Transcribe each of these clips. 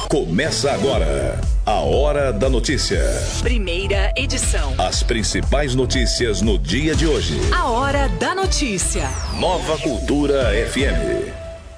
Começa agora a Hora da Notícia. Primeira edição. As principais notícias no dia de hoje. A Hora da Notícia. Nova Cultura FM.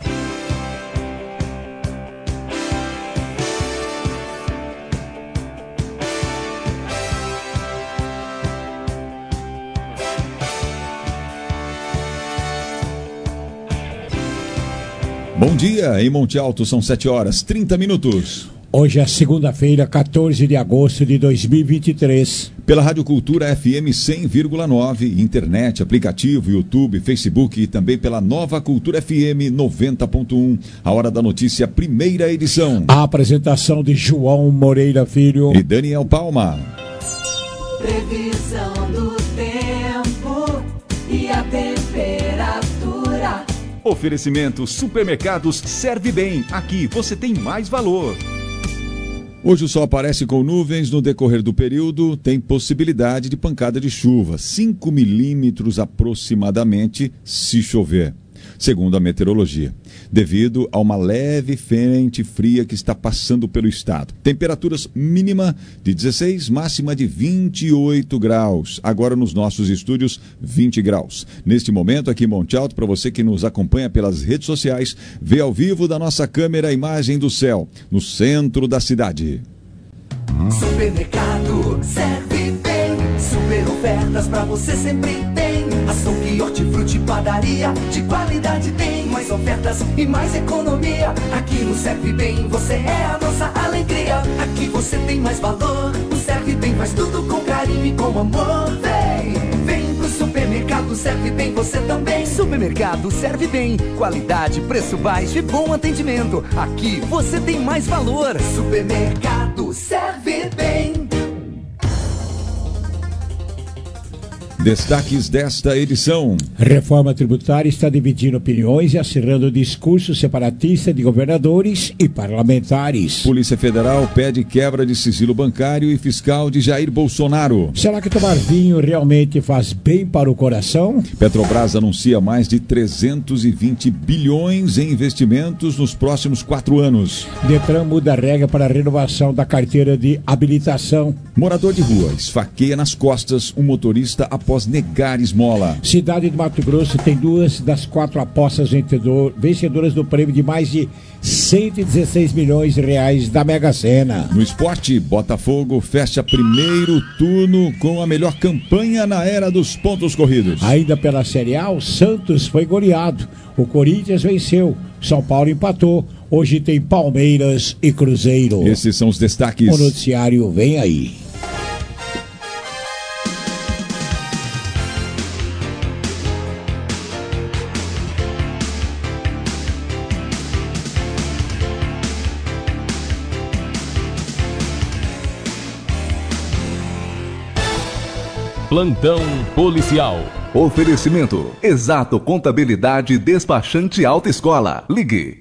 Bom dia, em Monte Alto são 7h30. Hoje é segunda-feira, 14 de agosto de 2023. Pela Rádio Cultura FM 100,9, internet, aplicativo, YouTube, Facebook e também pela Nova Cultura FM 90.1. A Hora da Notícia, primeira edição. A apresentação de João Moreira Filho e Daniel Palma. Previsão do tempo e a temperatura. Oferecimento Supermercados Serve Bem. Aqui você tem mais valor. Hoje o sol aparece com nuvens. No decorrer do período tem possibilidade de pancada de chuva, 5 milímetros aproximadamente, se chover, segundo a meteorologia, devido a uma leve frente fria que está passando pelo estado. Temperaturas mínima de 16, máxima de 28 graus. Agora nos nossos estúdios, 20 graus. Neste momento aqui em Monte Alto, para você que nos acompanha pelas redes sociais, vê ao vivo da nossa câmera a imagem do céu, no centro da cidade. Supermercado Serve Bem, super ofertas pra você sempre tem. Açougue, hortifruti, padaria, de qualidade tem. Mais ofertas e mais economia. Aqui no Serve Bem você é a nossa alegria. Aqui você tem mais valor. O Serve Bem faz tudo com carinho e com amor. Vem pro Supermercado Serve Bem você também. Supermercado Serve Bem, qualidade, preço baixo e bom atendimento. Aqui você tem mais valor. Supermercado Serve Bem. Destaques desta edição. Reforma tributária está dividindo opiniões e acirrando discurso separatista de governadores e parlamentares. Polícia Federal pede quebra de sigilo bancário e fiscal de Jair Bolsonaro. Será que tomar vinho realmente faz bem para o coração? Petrobras anuncia mais de 320 bilhões em investimentos nos próximos 4 anos. Detran muda a regra para a renovação da carteira de habilitação. Morador de rua esfaqueia nas costas um motorista após negar esmola. Cidade de Mato Grosso tem 2 das 4 apostas vencedoras do prêmio de mais de 116 milhões de reais da Mega Sena. No esporte, Botafogo fecha primeiro turno com a melhor campanha na era dos pontos corridos. Ainda pela Série A, o Santos foi goleado. O Corinthians venceu. São Paulo empatou. Hoje tem Palmeiras e Cruzeiro. Esses são os destaques. O noticiário vem aí. Plantão policial. Oferecimento Exato Contabilidade Despachante Alta Escola. Ligue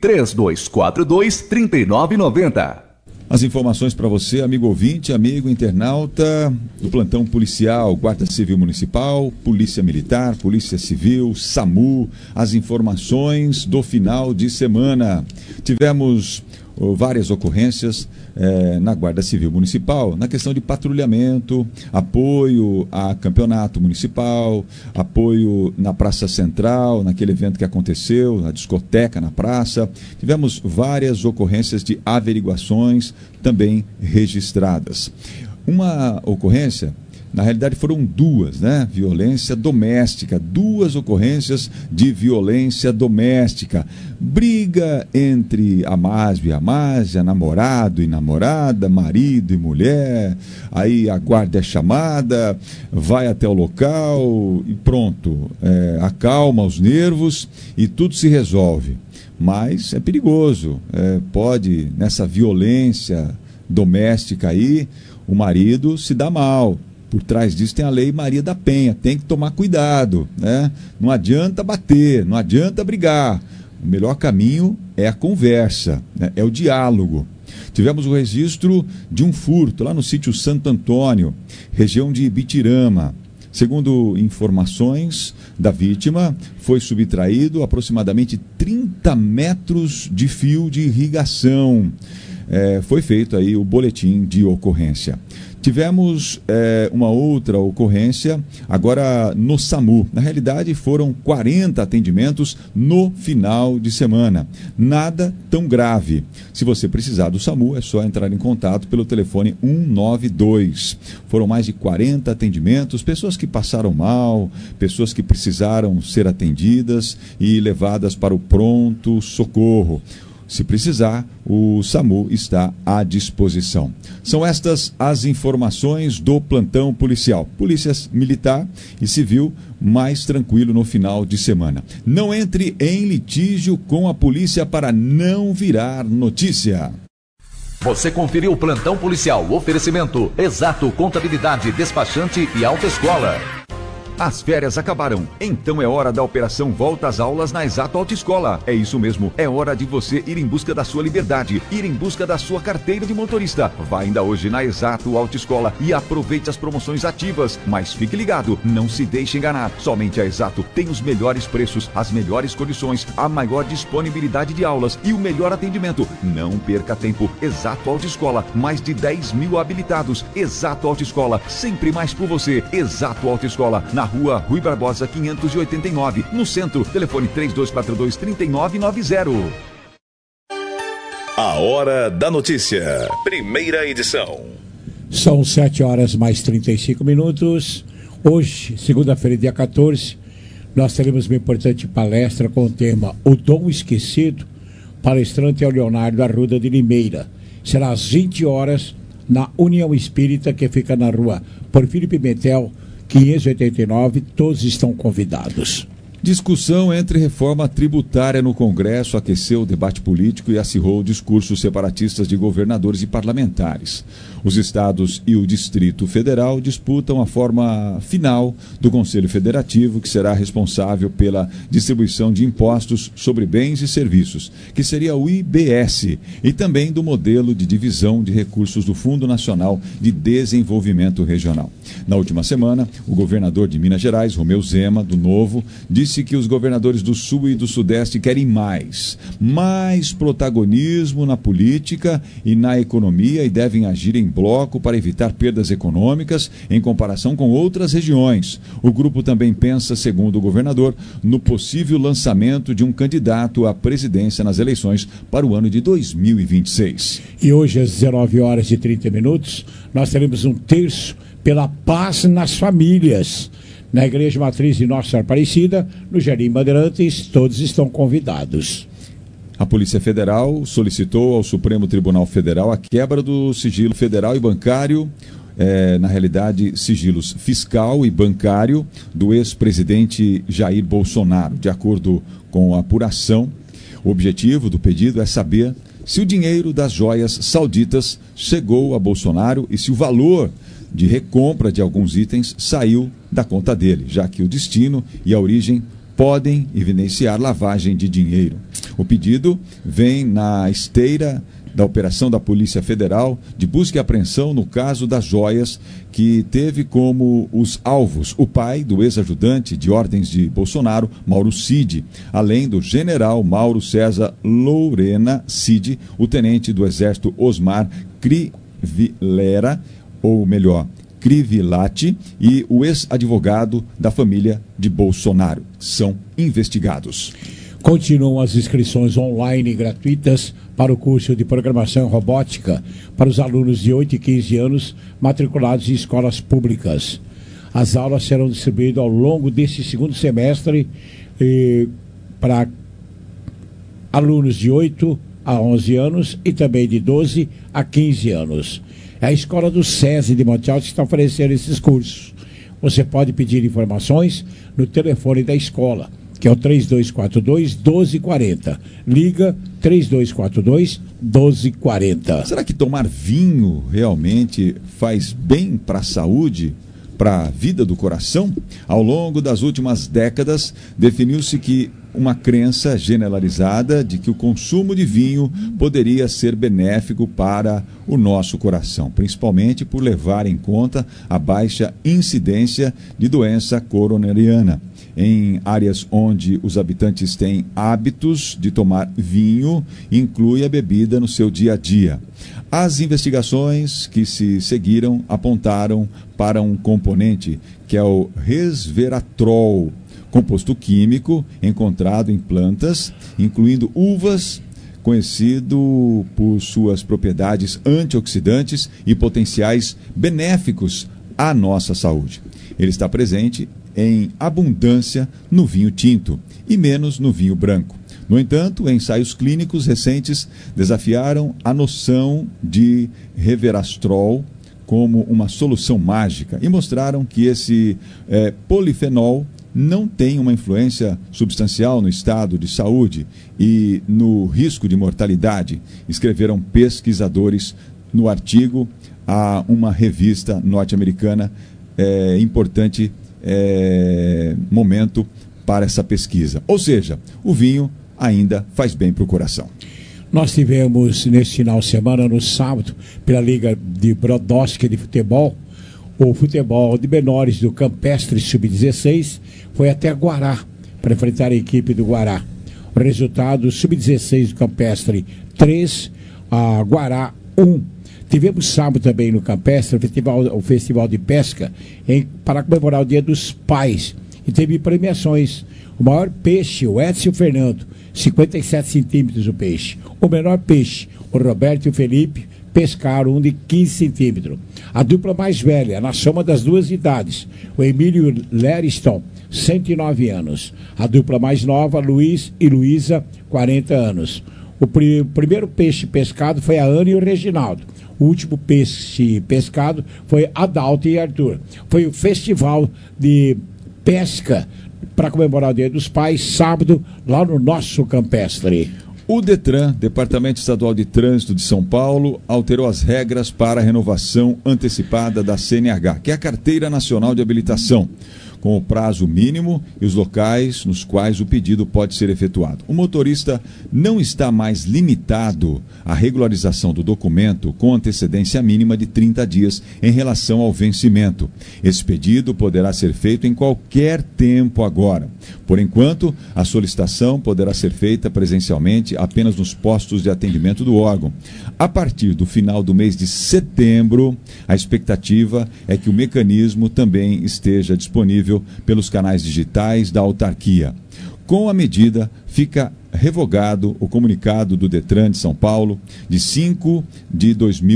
3242-3990. As informações para você, amigo ouvinte, amigo internauta do Plantão Policial, Guarda Civil Municipal, Polícia Militar, Polícia Civil, SAMU, as informações do final de semana. Tivemos várias ocorrências na Guarda Civil Municipal, na questão de patrulhamento, apoio a campeonato municipal, apoio na Praça Central, naquele evento que aconteceu, a discoteca na praça. Tivemos várias ocorrências de averiguações também registradas. Uma ocorrência, na realidade foram 2, né? Violência doméstica, 2 ocorrências de violência doméstica. Briga entre amável e amásia, namorado e namorada, marido e mulher. Aí a guarda é chamada, vai até o local e pronto. Acalma os nervos e tudo se resolve. Mas é perigoso. Pode, nessa violência doméstica aí, o marido se dá mal. Por trás disso tem a Lei Maria da Penha, tem que tomar cuidado, né? Não adianta bater, não adianta brigar. O melhor caminho é a conversa, né? É o diálogo. Tivemos o registro de um furto lá no sítio Santo Antônio, região de Ibitirama. Segundo informações da vítima, foi subtraído aproximadamente 30 metros de fio de irrigação. foi feito aí o boletim de ocorrência. Tivemos uma outra ocorrência agora no SAMU. Na realidade, foram 40 atendimentos no final de semana. Nada tão grave. Se você precisar do SAMU, é só entrar em contato pelo telefone 192. Foram mais de 40 atendimentos, pessoas que passaram mal, pessoas que precisaram ser atendidas e levadas para o pronto socorro. Se precisar, o SAMU está à disposição. São estas as informações do plantão policial. Polícia Militar e Civil mais tranquilo no final de semana. Não entre em litígio com a polícia para não virar notícia. Você conferiu o plantão policial. Oferecimento Exato Contabilidade, Despachante e Autoescola. As férias acabaram, então é hora da operação Volta às Aulas na Exato Autoescola. É isso mesmo, é hora de você ir em busca da sua liberdade, ir em busca da sua carteira de motorista. Vá ainda hoje na Exato Autoescola e aproveite as promoções ativas. Mas fique ligado, não se deixe enganar. Somente a Exato tem os melhores preços, as melhores condições, a maior disponibilidade de aulas e o melhor atendimento. Não perca tempo. Exato Autoescola, mais de 10 mil habilitados. Exato Autoescola, sempre mais por você. Exato Autoescola, na Rua Rui Barbosa 589, no centro, telefone 3242-3990. A Hora da Notícia, primeira edição. São 7 horas mais 35 minutos. Hoje, segunda-feira, dia 14, nós teremos uma importante palestra com o tema O Dom Esquecido. Palestrante é o Leonardo Arruda de Limeira. Será às 20 horas na União Espírita, que fica na Rua Porfírio Pimentel 589, todos estão convidados. Discussão entre reforma tributária no Congresso aqueceu o debate político e acirrou discursos separatistas de governadores e parlamentares. Os estados e o Distrito Federal disputam a forma final do Conselho Federativo, que será responsável pela distribuição de impostos sobre bens e serviços, que seria o IBS, e também do modelo de divisão de recursos do Fundo Nacional de Desenvolvimento Regional. Na última semana, o governador de Minas Gerais, Romeu Zema, do Novo, disse que os governadores do Sul e do Sudeste querem mais protagonismo na política e na economia e devem agir em bloco para evitar perdas econômicas em comparação com outras regiões. O grupo também pensa, segundo o governador, no possível lançamento de um candidato à presidência nas eleições para o ano de 2026. E hoje, às 19h30, nós teremos um terço pela paz nas famílias. Na Igreja Matriz de Nossa Senhora Aparecida, no Jardim Bandeirantes, todos estão convidados. A Polícia Federal solicitou ao Supremo Tribunal Federal a quebra do sigilo federal e bancário, na realidade, sigilos fiscal e bancário do ex-presidente Jair Bolsonaro. De acordo com a apuração, o objetivo do pedido é saber se o dinheiro das joias sauditas chegou a Bolsonaro e se o valor de recompra de alguns itens saiu da conta dele, já que o destino e a origem podem evidenciar lavagem de dinheiro. O pedido vem na esteira da operação da Polícia Federal de busca e apreensão no caso das joias, que teve como os alvos o pai do ex-ajudante de ordens de Bolsonaro, Mauro Cid, além do general Mauro César Lorena Cid, o tenente do Exército Osmar Crivillera, ou melhor, Crivillati, e o ex-advogado da família de Bolsonaro. São investigados. Continuam as inscrições online gratuitas para o curso de Programação e Robótica para os alunos de 8 e 15 anos matriculados em escolas públicas. As aulas serão distribuídas ao longo desse segundo semestre para alunos de 8 a 11 anos e também de 12 a 15 anos. É a escola do SESI de Monte Alto que está oferecendo esses cursos. Você pode pedir informações no telefone da escola, que é o 3242-1240. Liga 3242-1240. Será que tomar vinho realmente faz bem para a saúde, para a vida do coração? Ao longo das últimas décadas, definiu-se que uma crença generalizada de que o consumo de vinho poderia ser benéfico para o nosso coração, principalmente por levar em conta a baixa incidência de doença coronariana. em áreas onde os habitantes têm hábitos de tomar vinho, inclui a bebida no seu dia a dia. As investigações que se seguiram apontaram para um componente que é o resveratrol, composto químico encontrado em plantas, incluindo uvas, conhecido por suas propriedades antioxidantes e potenciais benéficos à nossa saúde. Ele está presente em abundância no vinho tinto e menos no vinho branco. No entanto, ensaios clínicos recentes desafiaram a noção de resveratrol como uma solução mágica e mostraram que esse polifenol não tem uma influência substancial no estado de saúde e no risco de mortalidade, escreveram pesquisadores no artigo a uma revista norte-americana. Importante momento para essa pesquisa. Ou seja, o vinho ainda faz bem para o coração. Nós tivemos nesse final de semana, no sábado, pela Liga de Brodowski de Futebol, o futebol de menores do Campestre Sub-16 foi até Guará para enfrentar a equipe do Guará. O resultado, Sub-16 do Campestre 3, a Guará 1. Tivemos sábado também no Campestre o festival de pesca para comemorar o Dia dos Pais. E teve premiações. O maior peixe, o Edson Fernando, 57 centímetros o peixe. O menor peixe, o Roberto e o Felipe, pescaram um de 15 centímetros. A dupla mais velha, na soma das duas idades, o Emílio Leriston, 109 anos. A dupla mais nova, Luiz e Luísa, 40 anos. O primeiro peixe pescado foi a Ana e o Reginaldo. O último peixe pescado foi Adalto e Arthur. Foi o festival de pesca para comemorar o Dia dos Pais, sábado, lá no nosso Campestre. O DETRAN, Departamento Estadual de Trânsito de São Paulo, alterou as regras para a renovação antecipada da CNH, que é a Carteira Nacional de Habilitação, com o prazo mínimo e os locais nos quais o pedido pode ser efetuado. O motorista não está mais limitado à regularização do documento com antecedência mínima de 30 dias em relação ao vencimento. Esse pedido poderá ser feito em qualquer tempo agora. Por enquanto, a solicitação poderá ser feita presencialmente apenas nos postos de atendimento do órgão. A partir do final do mês de setembro, a expectativa é que o mecanismo também esteja disponível pelos canais digitais da autarquia. Com a medida, fica revogado o comunicado do DETRAN de São Paulo, de 5 de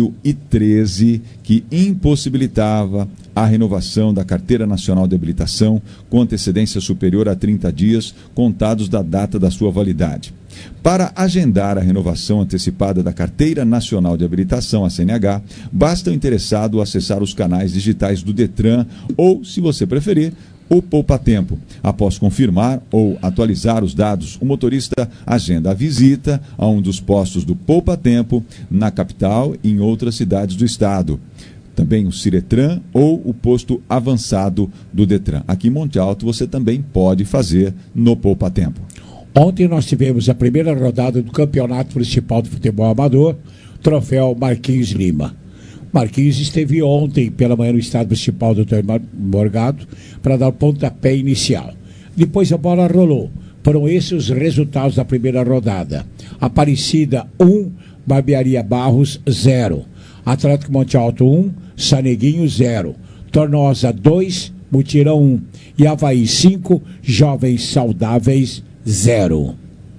2013, que impossibilitava a renovação da Carteira Nacional de Habilitação com antecedência superior a 30 dias, contados da data da sua validade. Para agendar a renovação antecipada da Carteira Nacional de Habilitação, a CNH, basta o interessado acessar os canais digitais do DETRAN ou, se você preferir, o Poupa Tempo. Após confirmar ou atualizar os dados, o motorista agenda a visita a um dos postos do Poupa Tempo na capital e em outras cidades do estado. Também o Ciretran ou o posto avançado do DETRAN. Aqui em Monte Alto você também pode fazer no Poupa Tempo. Ontem nós tivemos a primeira rodada do Campeonato Municipal de Futebol Amador, troféu Marquinhos Lima. Marquinhos esteve ontem pela manhã no Estádio Municipal do Dr. Morgado para dar o pontapé inicial. Depois a bola rolou. Foram esses os resultados da primeira rodada. Aparecida 1, Barbearia Barros 0. Atlético Monte Alto 1, Saneguinho 0. Tornosa 2, Mutirão 1. E Avaí 5, Jovens Saudáveis 0.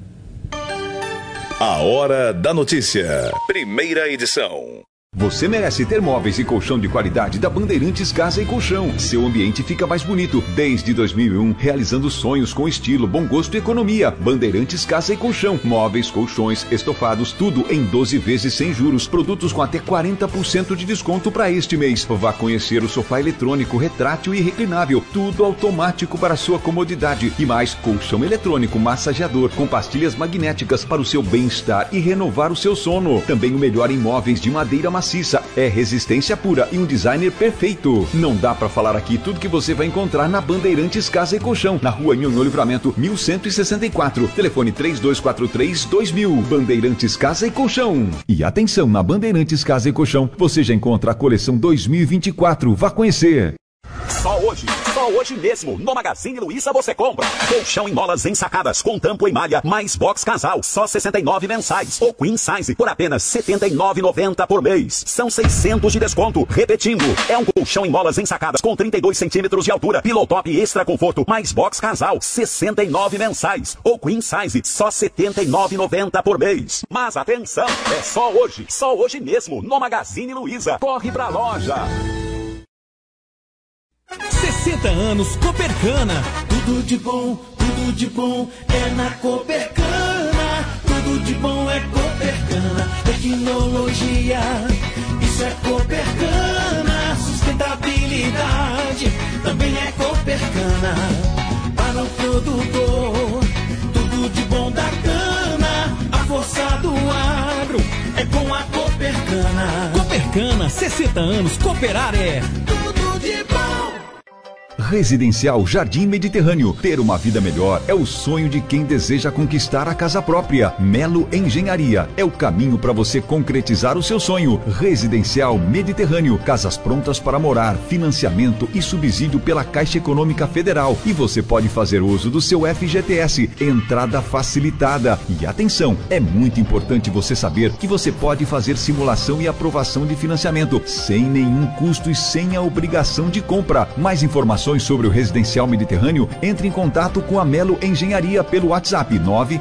A Hora da Notícia. Primeira edição. Você merece ter móveis e colchão de qualidade da Bandeirantes Casa e Colchão. Seu ambiente fica mais bonito. Desde 2001, realizando sonhos com estilo, bom gosto e economia. Bandeirantes Casa e Colchão. Móveis, colchões, estofados, tudo em 12 vezes sem juros. Produtos com até 40% de desconto para este mês. Vá conhecer o sofá eletrônico, retrátil e reclinável. Tudo automático para sua comodidade. E mais, colchão eletrônico, massageador, com pastilhas magnéticas para o seu bem-estar e renovar o seu sono. Também o melhor em móveis de madeira maciça. É resistência pura e um designer perfeito. Não dá pra falar aqui tudo que você vai encontrar na Bandeirantes Casa e Colchão, na Rua Nhonhô Livramento, 1164. Telefone 3243-2000. Bandeirantes Casa e Colchão. E atenção, na Bandeirantes Casa e Colchão, você já encontra a coleção 2024. Vá conhecer. Só hoje mesmo, no Magazine Luiza você compra colchão em molas ensacadas com tampo em malha, mais box casal, só R$ 69 mensais. Ou Queen Size por apenas R$ 79,90 por mês. São 600 de desconto. Repetindo, é um colchão em molas ensacadas com 32 centímetros de altura, pillow top extra conforto, mais box casal, R$ 69 mensais. Ou Queen Size, só R$ 79,90 por mês. Mas atenção, é só hoje mesmo, no Magazine Luiza. Corre pra loja. 60 anos Copercana. Tudo de bom é na Copercana. Tudo de bom é Copercana. Tecnologia, isso é Copercana. Sustentabilidade, também é Copercana. Para o produtor, tudo de bom da cana. A força do agro é com a Copercana. Copercana, 60 anos, cooperar é tudo de bom. Residencial Jardim Mediterrâneo. Ter uma vida melhor é o sonho de quem deseja conquistar a casa própria. Melo Engenharia é o caminho para você concretizar o seu sonho. Residencial Mediterrâneo. Casas prontas para morar, financiamento e subsídio pela Caixa Econômica Federal. E você pode fazer uso do seu FGTS. Entrada facilitada. E atenção, é muito importante você saber que você pode fazer simulação e aprovação de financiamento sem nenhum custo e sem a obrigação de compra. Mais informações sobre o Residencial Mediterrâneo, entre em contato com a Melo Engenharia pelo WhatsApp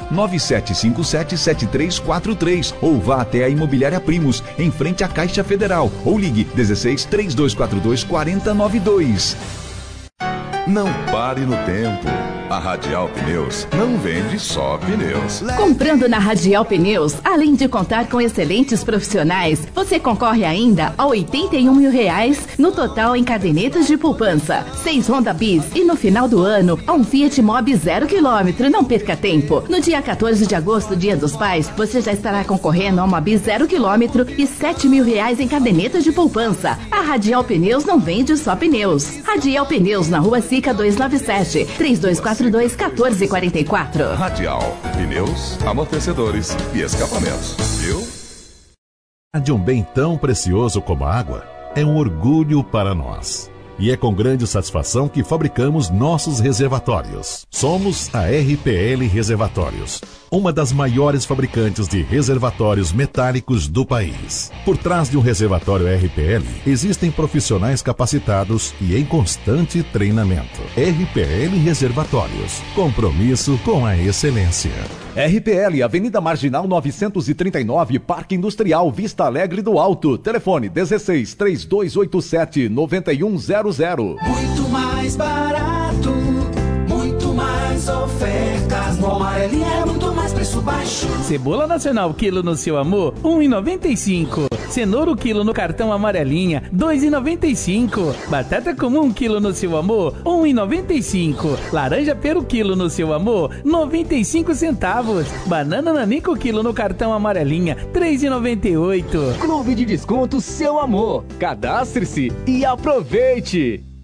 997577343 ou vá até a Imobiliária Primos, em frente à Caixa Federal, ou ligue 16 3242 4092. Não pare no tempo. A Radial Pneus não vende só pneus. Comprando na Radial Pneus, além de contar com excelentes profissionais, você concorre ainda a R$81 mil no total em cadernetas de poupança, 6 Honda Bis e no final do ano, a um Fiat Mobi 0 km. Não perca tempo. No dia 14 de agosto, Dia dos Pais, você já estará concorrendo a uma Bis 0 km e R$7 mil em cadernetas de poupança. A Radial Pneus não vende só pneus. Radial Pneus na Rua Sica 297, 3242-1444. Radial, pneus, amortecedores e escapamentos, viu? De um bem tão precioso como a água é um orgulho para nós. E é com grande satisfação que fabricamos nossos reservatórios. Somos a RPL Reservatórios, uma das maiores fabricantes de reservatórios metálicos do país. Por trás de um reservatório RPL, existem profissionais capacitados e em constante treinamento. RPL Reservatórios, compromisso com a excelência. RPL, Avenida Marginal 939, Parque Industrial, Vista Alegre do Alto. Telefone 16 3287 9100. Muito mais barato, muito mais ofertas. No Amarelinha é muito mais preço baixo. Cebola nacional quilo no seu amor, R$1,95. Cenoura o quilo no cartão Amarelinha, R$2,95. Batata comum quilo no seu amor, R$1,95. Laranja pera quilo no seu amor, 95 centavos. Banana nanico quilo no cartão Amarelinha, R$3,98. Clube de Desconto Seu Amor. Cadastre-se e aproveite.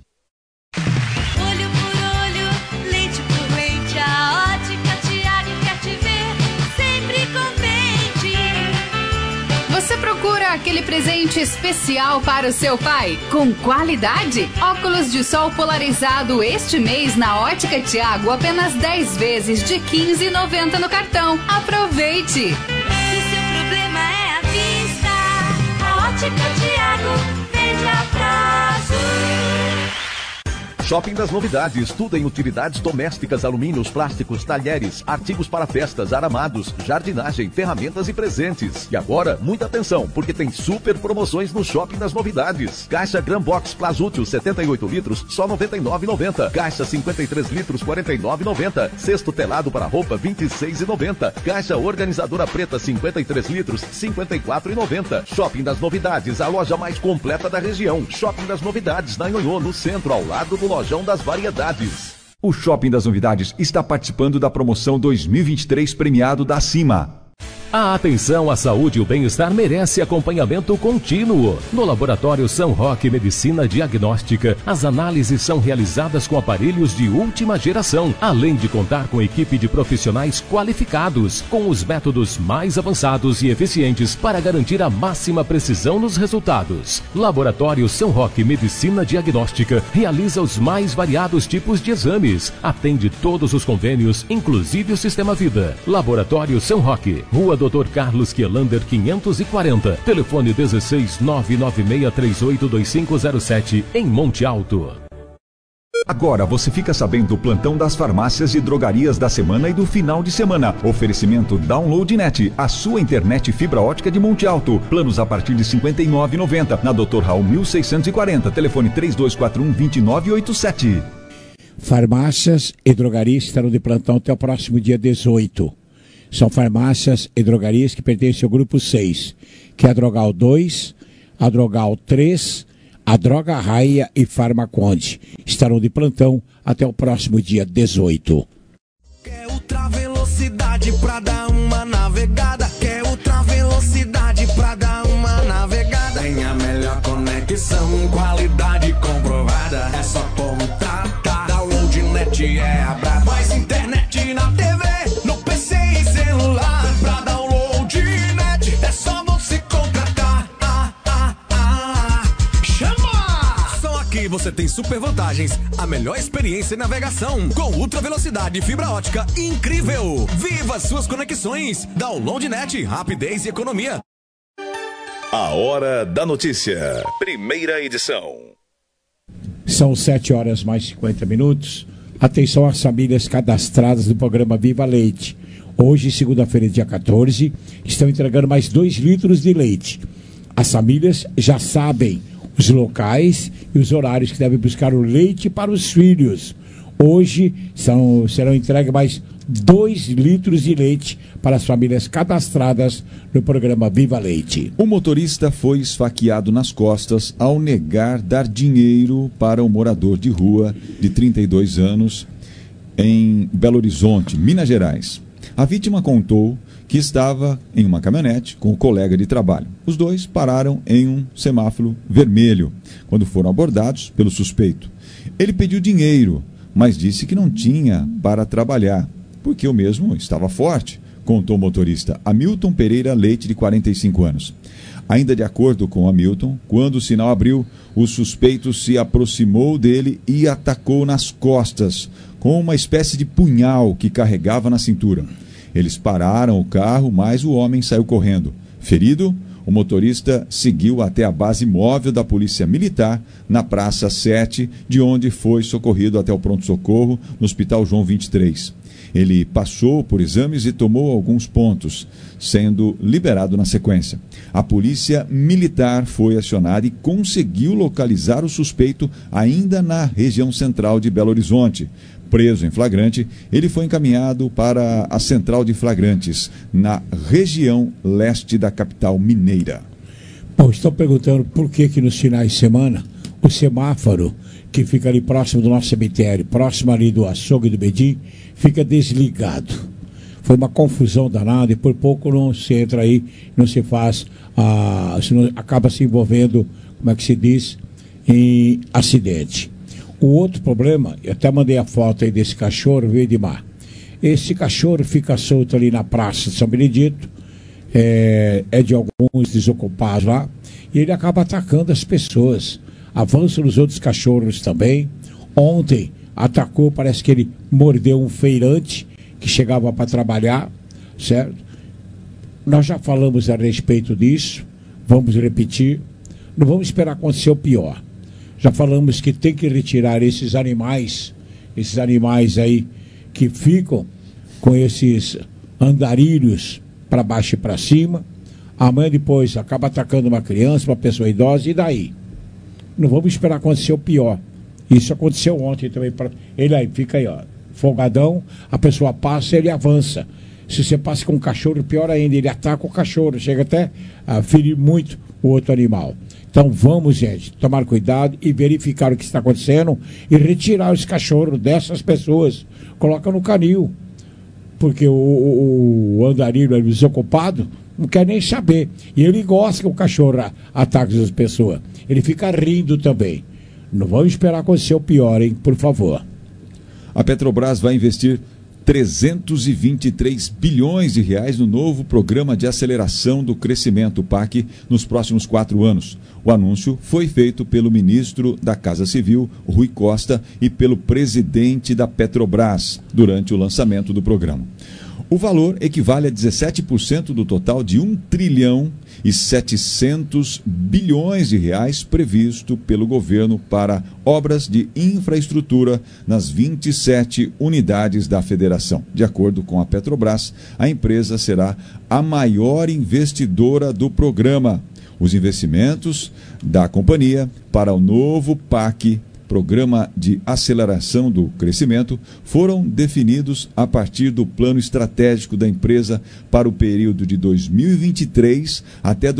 Olho por olho, leite por leite, a Ótica Tiago quer te ver sempre contente. Você procura aquele presente especial para o seu pai? Com qualidade? Óculos de sol polarizado este mês na Ótica Tiago, apenas 10 vezes de R$15,90 no cartão. Aproveite! Se o seu problema é a vista, a Ótica Tiago vende a prazo. Shopping das Novidades, tudo em utilidades domésticas, alumínios, plásticos, talheres, artigos para festas, aramados, jardinagem, ferramentas e presentes. E agora, muita atenção, porque tem super promoções no Shopping das Novidades. Caixa Gran Box Plasútil 78 litros, só R$ 99,90. Caixa 53 litros, R$ 49,90. Cesto telado para roupa, R$ 26,90. Caixa organizadora preta 53 litros, R$ 54,90. Shopping das Novidades, a loja mais completa da região. Shopping das Novidades, na Nhonhô, no centro, ao lado do Lojão das Variedades. O Shopping das Novidades está participando da promoção 2023 premiado da Cima. A atenção à saúde e o bem-estar merece acompanhamento contínuo. No Laboratório São Roque Medicina Diagnóstica, as análises são realizadas com aparelhos de última geração, além de contar com equipe de profissionais qualificados, com os métodos mais avançados e eficientes para garantir a máxima precisão nos resultados. Laboratório São Roque Medicina Diagnóstica realiza os mais variados tipos de exames, atende todos os convênios, inclusive o Sistema Vida. Laboratório São Roque, Rua Dr. Carlos Quielander 540, telefone 16996382507, em Monte Alto. Agora você fica sabendo do plantão das farmácias e drogarias da semana e do final de semana. Oferecimento DownloadNet, a sua internet fibra ótica de Monte Alto. Planos a partir de R$ 59,90. Na Dr. Raul 1640, telefone 3241-2987. Farmácias e drogarias estarão de plantão até o próximo dia 18. São farmácias e drogarias que pertencem ao grupo 6, que é a Drogal 2, a Drogal 3, a Droga Raia e Farmaconde. Estarão de plantão até o próximo dia 18. Quer ultra velocidade pra dar uma navegada? Quer ultra velocidade pra dar uma navegada? Tem a melhor conexão, qualidade comprovada. É só contratar. DownloadNet é a braba. Mais internet na TV, no PC e celular. Pra DownloadNet é só você contratar. Chama! Só aqui você tem super vantagens, a melhor experiência em navegação, com ultra velocidade e fibra ótica incrível. Viva suas conexões. DownloadNet, rapidez e economia. A Hora da Notícia, primeira edição. São 7 horas mais 50 minutos. Atenção às famílias cadastradas do programa Viva Leite. Hoje, segunda-feira, dia 14, estão entregando mais 2 litros de leite. As famílias já sabem os locais e os horários que devem buscar o leite para os filhos. Hoje serão entregues mais 2 litros de leite para as famílias cadastradas no programa Viva Leite. O motorista foi esfaqueado nas costas ao negar dar dinheiro para um morador de rua de 32 anos em Belo Horizonte, Minas Gerais. A vítima contou que estava em uma caminhonete com um colega de trabalho. Os dois pararam em um semáforo vermelho quando foram abordados pelo suspeito. Ele pediu dinheiro, mas disse que não tinha para trabalhar, porque o mesmo estava forte, contou o motorista Hamilton Pereira Leite, de 45 anos. Ainda de acordo com Hamilton, quando o sinal abriu, o suspeito se aproximou dele e atacou nas costas, com uma espécie de punhal que carregava na cintura. Eles pararam o carro, mas o homem saiu correndo. Ferido, o motorista seguiu até a base móvel da Polícia Militar, na Praça 7, de onde foi socorrido até o pronto-socorro no Hospital João 23. Ele passou por exames e tomou alguns pontos, sendo liberado na sequência. A Polícia Militar foi acionada e conseguiu localizar o suspeito ainda na região central de Belo Horizonte. Preso em flagrante, ele foi encaminhado para a Central de Flagrantes, na região leste da capital mineira. Bom, estão perguntando por que nos finais de semana o semáforo que fica ali próximo do nosso cemitério, próximo ali do açougue do Bedim, fica desligado. Foi uma confusão danada e por pouco não se entra aí, não se faz, acaba se envolvendo, como é que se diz, em acidente. O outro problema, eu até mandei a foto aí desse cachorro, veio de mar. Esse cachorro fica solto ali na Praça de São Benedito, é de alguns desocupados lá, e ele acaba atacando as pessoas. Avança nos outros cachorros também. Ontem atacou, parece que ele mordeu um feirante que chegava para trabalhar, certo? Nós já falamos a respeito disso, vamos repetir, não vamos esperar acontecer o pior. Já falamos que tem que retirar esses animais aí que ficam com esses andarilhos para baixo e para cima. Amanhã depois acaba atacando uma criança, uma pessoa idosa, e daí? Não vamos esperar acontecer o pior. Isso aconteceu ontem também. Ele aí fica aí, ó, folgadão, a pessoa passa e ele avança. Se você passa com um cachorro, pior ainda, ele ataca o cachorro, chega até a ferir muito o outro animal. Então vamos, gente, tomar cuidado e verificar o que está acontecendo e retirar os cachorros dessas pessoas. Coloca no canil. porque o andarilho é desocupado, não quer nem saber. E ele gosta que o cachorro ataque as pessoas. Ele fica rindo também. Não vamos esperar acontecer o pior, hein? Por favor. A Petrobras vai investir 323 bilhões de reais no novo Programa de Aceleração do Crescimento, PAC, nos próximos 4 anos. O anúncio foi feito pelo ministro da Casa Civil, Rui Costa, e pelo presidente da Petrobras, durante o lançamento do programa. O valor equivale a 17% do total de 1 trilhão e 700 bilhões de reais previsto pelo governo para obras de infraestrutura nas 27 unidades da federação. De acordo com a Petrobras, a empresa será a maior investidora do programa. Os investimentos da companhia para o novo PAC, Programa de Aceleração do Crescimento, foram definidos a partir do plano estratégico da empresa para o período de 2023 até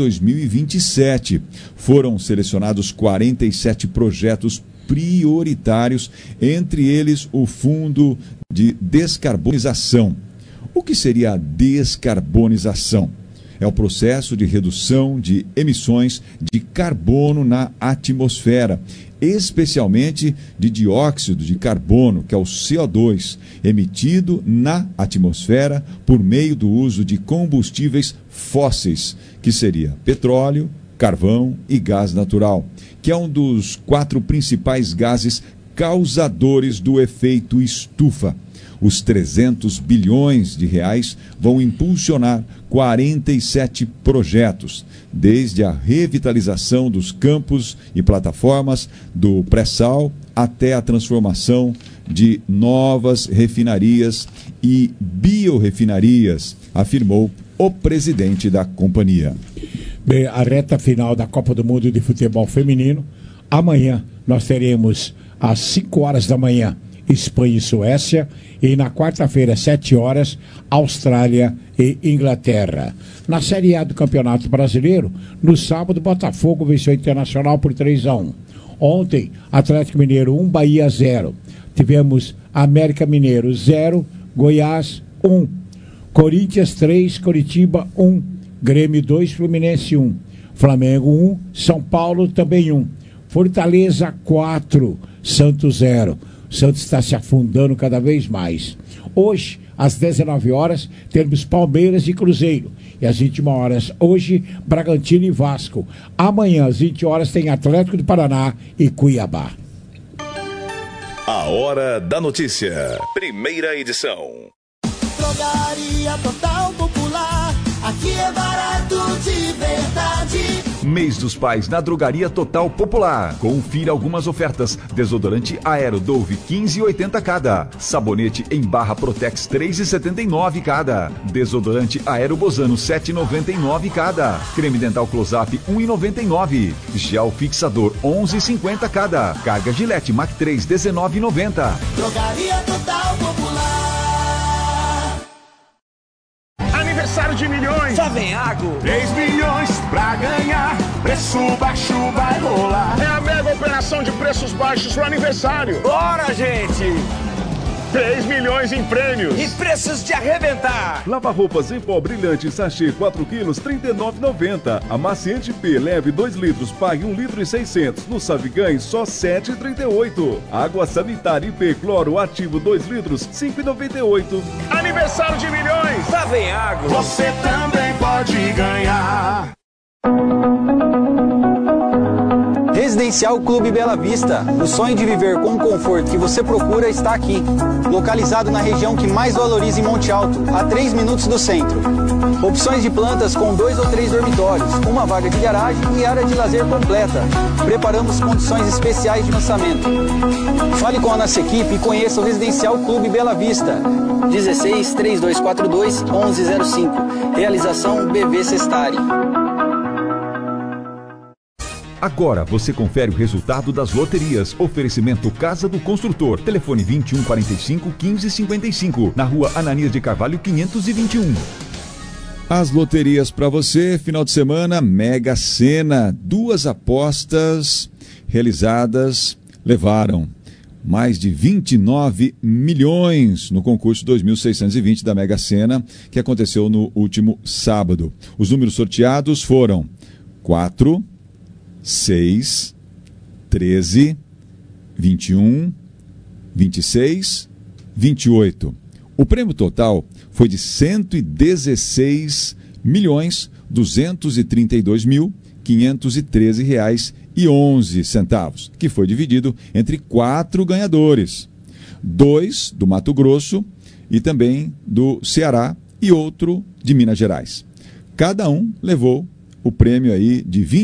2027. Foram selecionados 47 projetos prioritários, entre eles o Fundo de Descarbonização. O que seria a descarbonização? É o processo de redução de emissões de carbono na atmosfera, especialmente de dióxido de carbono, que é o CO2, emitido na atmosfera por meio do uso de combustíveis fósseis, que seria petróleo, carvão e gás natural, que é um dos 4 principais gases causadores do efeito estufa. Os 300 bilhões de reais vão impulsionar 47 projetos, desde a revitalização dos campos e plataformas do pré-sal até a transformação de novas refinarias e biorrefinarias, afirmou o presidente da companhia. Bem, a reta final da Copa do Mundo de Futebol Feminino. Amanhã nós teremos às 5 horas da manhã Espanha e Suécia, e na quarta-feira, às 7 horas, Austrália e Inglaterra. Na Série A do Campeonato Brasileiro, no sábado, Botafogo venceu o Internacional por 3-1. Ontem, Atlético Mineiro 1, Bahia 0. Tivemos América Mineiro 0, Goiás 1. Corinthians 3, Coritiba 1. Grêmio 2, Fluminense 1. Flamengo 1, São Paulo também 1. Fortaleza 4, Santos 0. Santos está se afundando cada vez mais. Hoje, às 19 horas, temos Palmeiras e Cruzeiro. E às 21 horas, hoje, Bragantino e Vasco. Amanhã, às 20 horas, tem Atlético do Paraná e Cuiabá. A Hora da Notícia. Primeira edição. Drogaria Total Popular. Aqui é barato de verdade. Mês dos Pais na Drogaria Total Popular. Confira algumas ofertas. Desodorante Aero Dove 15,80 cada. Sabonete em barra Protex 3,79 cada. Desodorante Aero Bozano 7,99 cada. Creme dental Close-Up 1,99. Gel fixador 11,50 cada. Carga Gillette Mac 3 19,90. Drogaria Total Popular. Aniversário de milhões, só vem Água. 3 milhões pra ganhar, preço baixo vai rolar. É a mega operação de preços baixos pro aniversário. Bora, gente! 3 milhões em prêmios. E preços de arrebentar. Lava-roupas em pó brilhante sachê 4 quilos, R$ 39,90. Amaciante P, leve 2 litros, pague 1 litro e 600. No Savigan, só R$ 7,38. Água sanitária IP Cloro ativo 2 litros, R$ 5,98. Aniversário de milhões. Lá vem Água. Você também pode ganhar. Residencial Clube Bela Vista. O sonho de viver com o conforto que você procura está aqui. Localizado na região que mais valoriza em Monte Alto, a 3 minutos do centro. Opções de plantas com 2 ou 3 dormitórios, uma vaga de garagem e área de lazer completa. Preparamos condições especiais de lançamento. Fale com a nossa equipe e conheça o Residencial Clube Bela Vista. 16 3242 1105. Realização BV Sestari. Agora você confere o resultado das loterias. Oferecimento Casa do Construtor. Telefone 2145-1555. Na rua Ananias de Carvalho 521. As loterias para você, final de semana, Mega Sena. 2 apostas realizadas levaram mais de 29 milhões no concurso 2620 da Mega Sena, que aconteceu no último sábado. Os números sorteados foram 4, 6, 13, 21, 26, 28. O prêmio total foi de R$ 116.232.513,11, que foi dividido entre 4 ganhadores. 2 do Mato Grosso e também do Ceará e outro de Minas Gerais. Cada um levou o prêmio aí de R$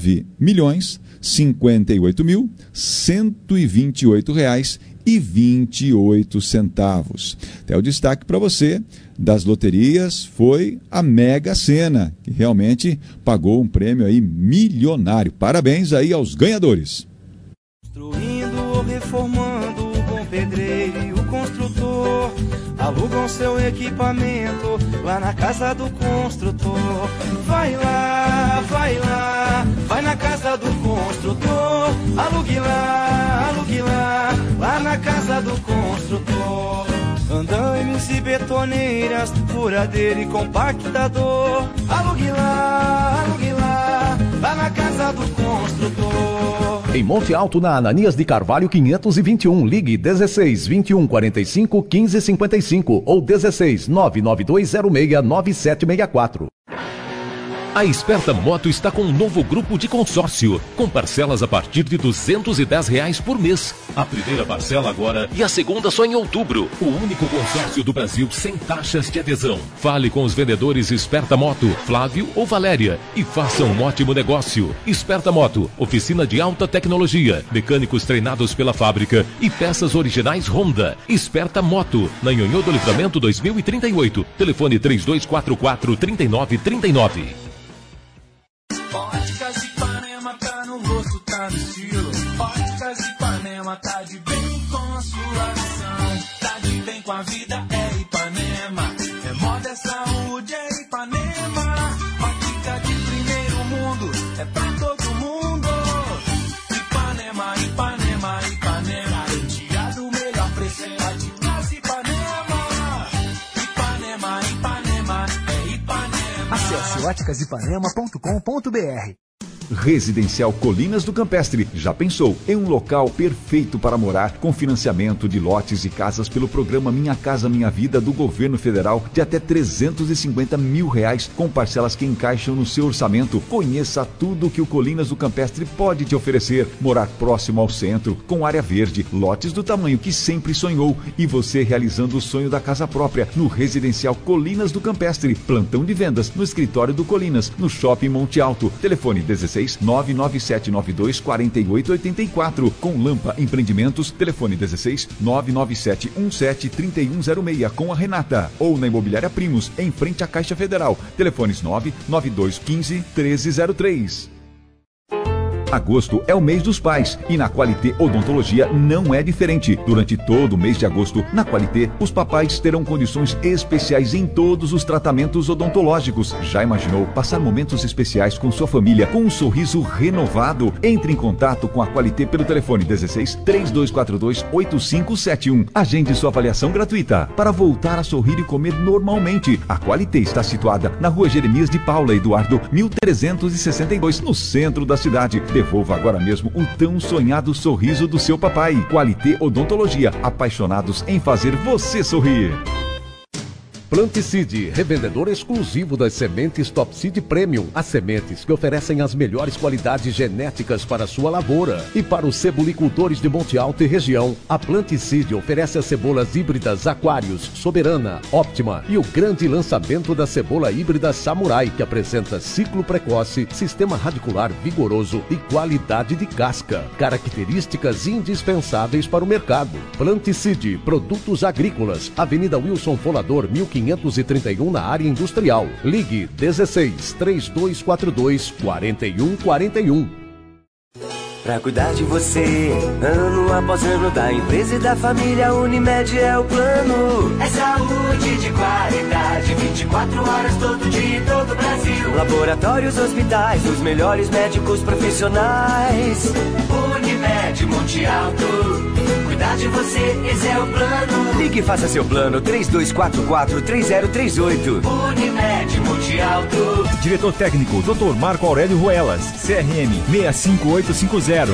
29.058.128,28. Até o destaque para você das loterias foi a Mega Sena, que realmente pagou um prêmio aí milionário. Parabéns aí aos ganhadores. Construindo ou reformando, o bom pedreiro e o construtor alugam seu equipamento lá na casa do construtor. Vai lá, vai na casa do construtor. Alugue lá, lá na casa do construtor. Andaimes e betoneiras, furadeira e compactador. Alugue lá, lá na casa do construtor. Em Monte Alto, na Ananias de Carvalho 521, ligue 16 21 45 15 55 ou 16 99206 9764. A Esperta Moto está com um novo grupo de consórcio, com parcelas a partir de R$ 210 por mês. A primeira parcela agora e a segunda só em outubro. O único consórcio do Brasil sem taxas de adesão. Fale com os vendedores Esperta Moto, Flávio ou Valéria, e faça um ótimo negócio. Esperta Moto, oficina de alta tecnologia, mecânicos treinados pela fábrica e peças originais Honda. Esperta Moto, na Nhonhô do Livramento 2038. Telefone 3244-3939. Óticas Ipanema, tá no rosto, tá no estilo. Óticas Ipanema, tá de bem com a sua visão. Tá de bem com a vida, é Ipanema. É moda, é saúde, é Ipanema. Ótica de primeiro mundo, é pra todo mundo. Ipanema, Ipanema, Ipanema. Garantia do melhor preço, é a de nós, Ipanema. Ipanema, Ipanema, é Ipanema. Acesse óticasipanema.com.br. Residencial Colinas do Campestre. Já pensou em um local perfeito para morar, com financiamento de lotes e casas pelo programa Minha Casa Minha Vida do Governo Federal de até R$350 mil, com parcelas que encaixam no seu orçamento. Conheça tudo que o Colinas do Campestre pode te oferecer. Morar próximo ao centro, com área verde, lotes do tamanho que sempre sonhou e você realizando o sonho da casa própria no Residencial Colinas do Campestre. Plantão de vendas no escritório do Colinas, no Shopping Monte Alto. Telefone 16 99792 4884. Com Lampa Empreendimentos, telefone 16 997 17 3106 com a Renata. Ou na Imobiliária Primos, em frente à Caixa Federal. Telefones 992 15 1303. Agosto é o mês dos pais e na Qualité Odontologia não é diferente. Durante todo o mês de agosto, na Qualité, os papais terão condições especiais em todos os tratamentos odontológicos. Já imaginou passar momentos especiais com sua família com um sorriso renovado? Entre em contato com a Qualité pelo telefone 16 3242 8571. Agende sua avaliação gratuita para voltar a sorrir e comer normalmente. A Qualité está situada na Rua Jeremias de Paula Eduardo 1362, no centro da cidade. Devolva agora mesmo o tão sonhado sorriso do seu papai. Qualité Odontologia, apaixonados em fazer você sorrir. Planticide, revendedor exclusivo das sementes Top Seed Premium. As sementes que oferecem as melhores qualidades genéticas para a sua lavoura. E para os cebolicultores de Monte Alto e região, a Planticide oferece as cebolas híbridas Aquarius, Soberana, Optima e o grande lançamento da cebola híbrida Samurai, que apresenta ciclo precoce, sistema radicular vigoroso e qualidade de casca. Características indispensáveis para o mercado. Planticide, produtos agrícolas, Avenida Wilson Folador, 1531 na área industrial. Ligue 16 3242 4141. Pra cuidar de você, ano após ano, da empresa e da família, Unimed é o plano. É saúde de qualidade, 24 horas todo dia em todo o Brasil. Laboratórios, hospitais, os melhores médicos profissionais. Unimed Monte Alto, cuidar qualidade você, esse é o plano. Ligue e faça seu plano 3244-3038. Unimed Multialto. Diretor técnico, Dr. Marco Aurélio Ruelas, CRM 65850.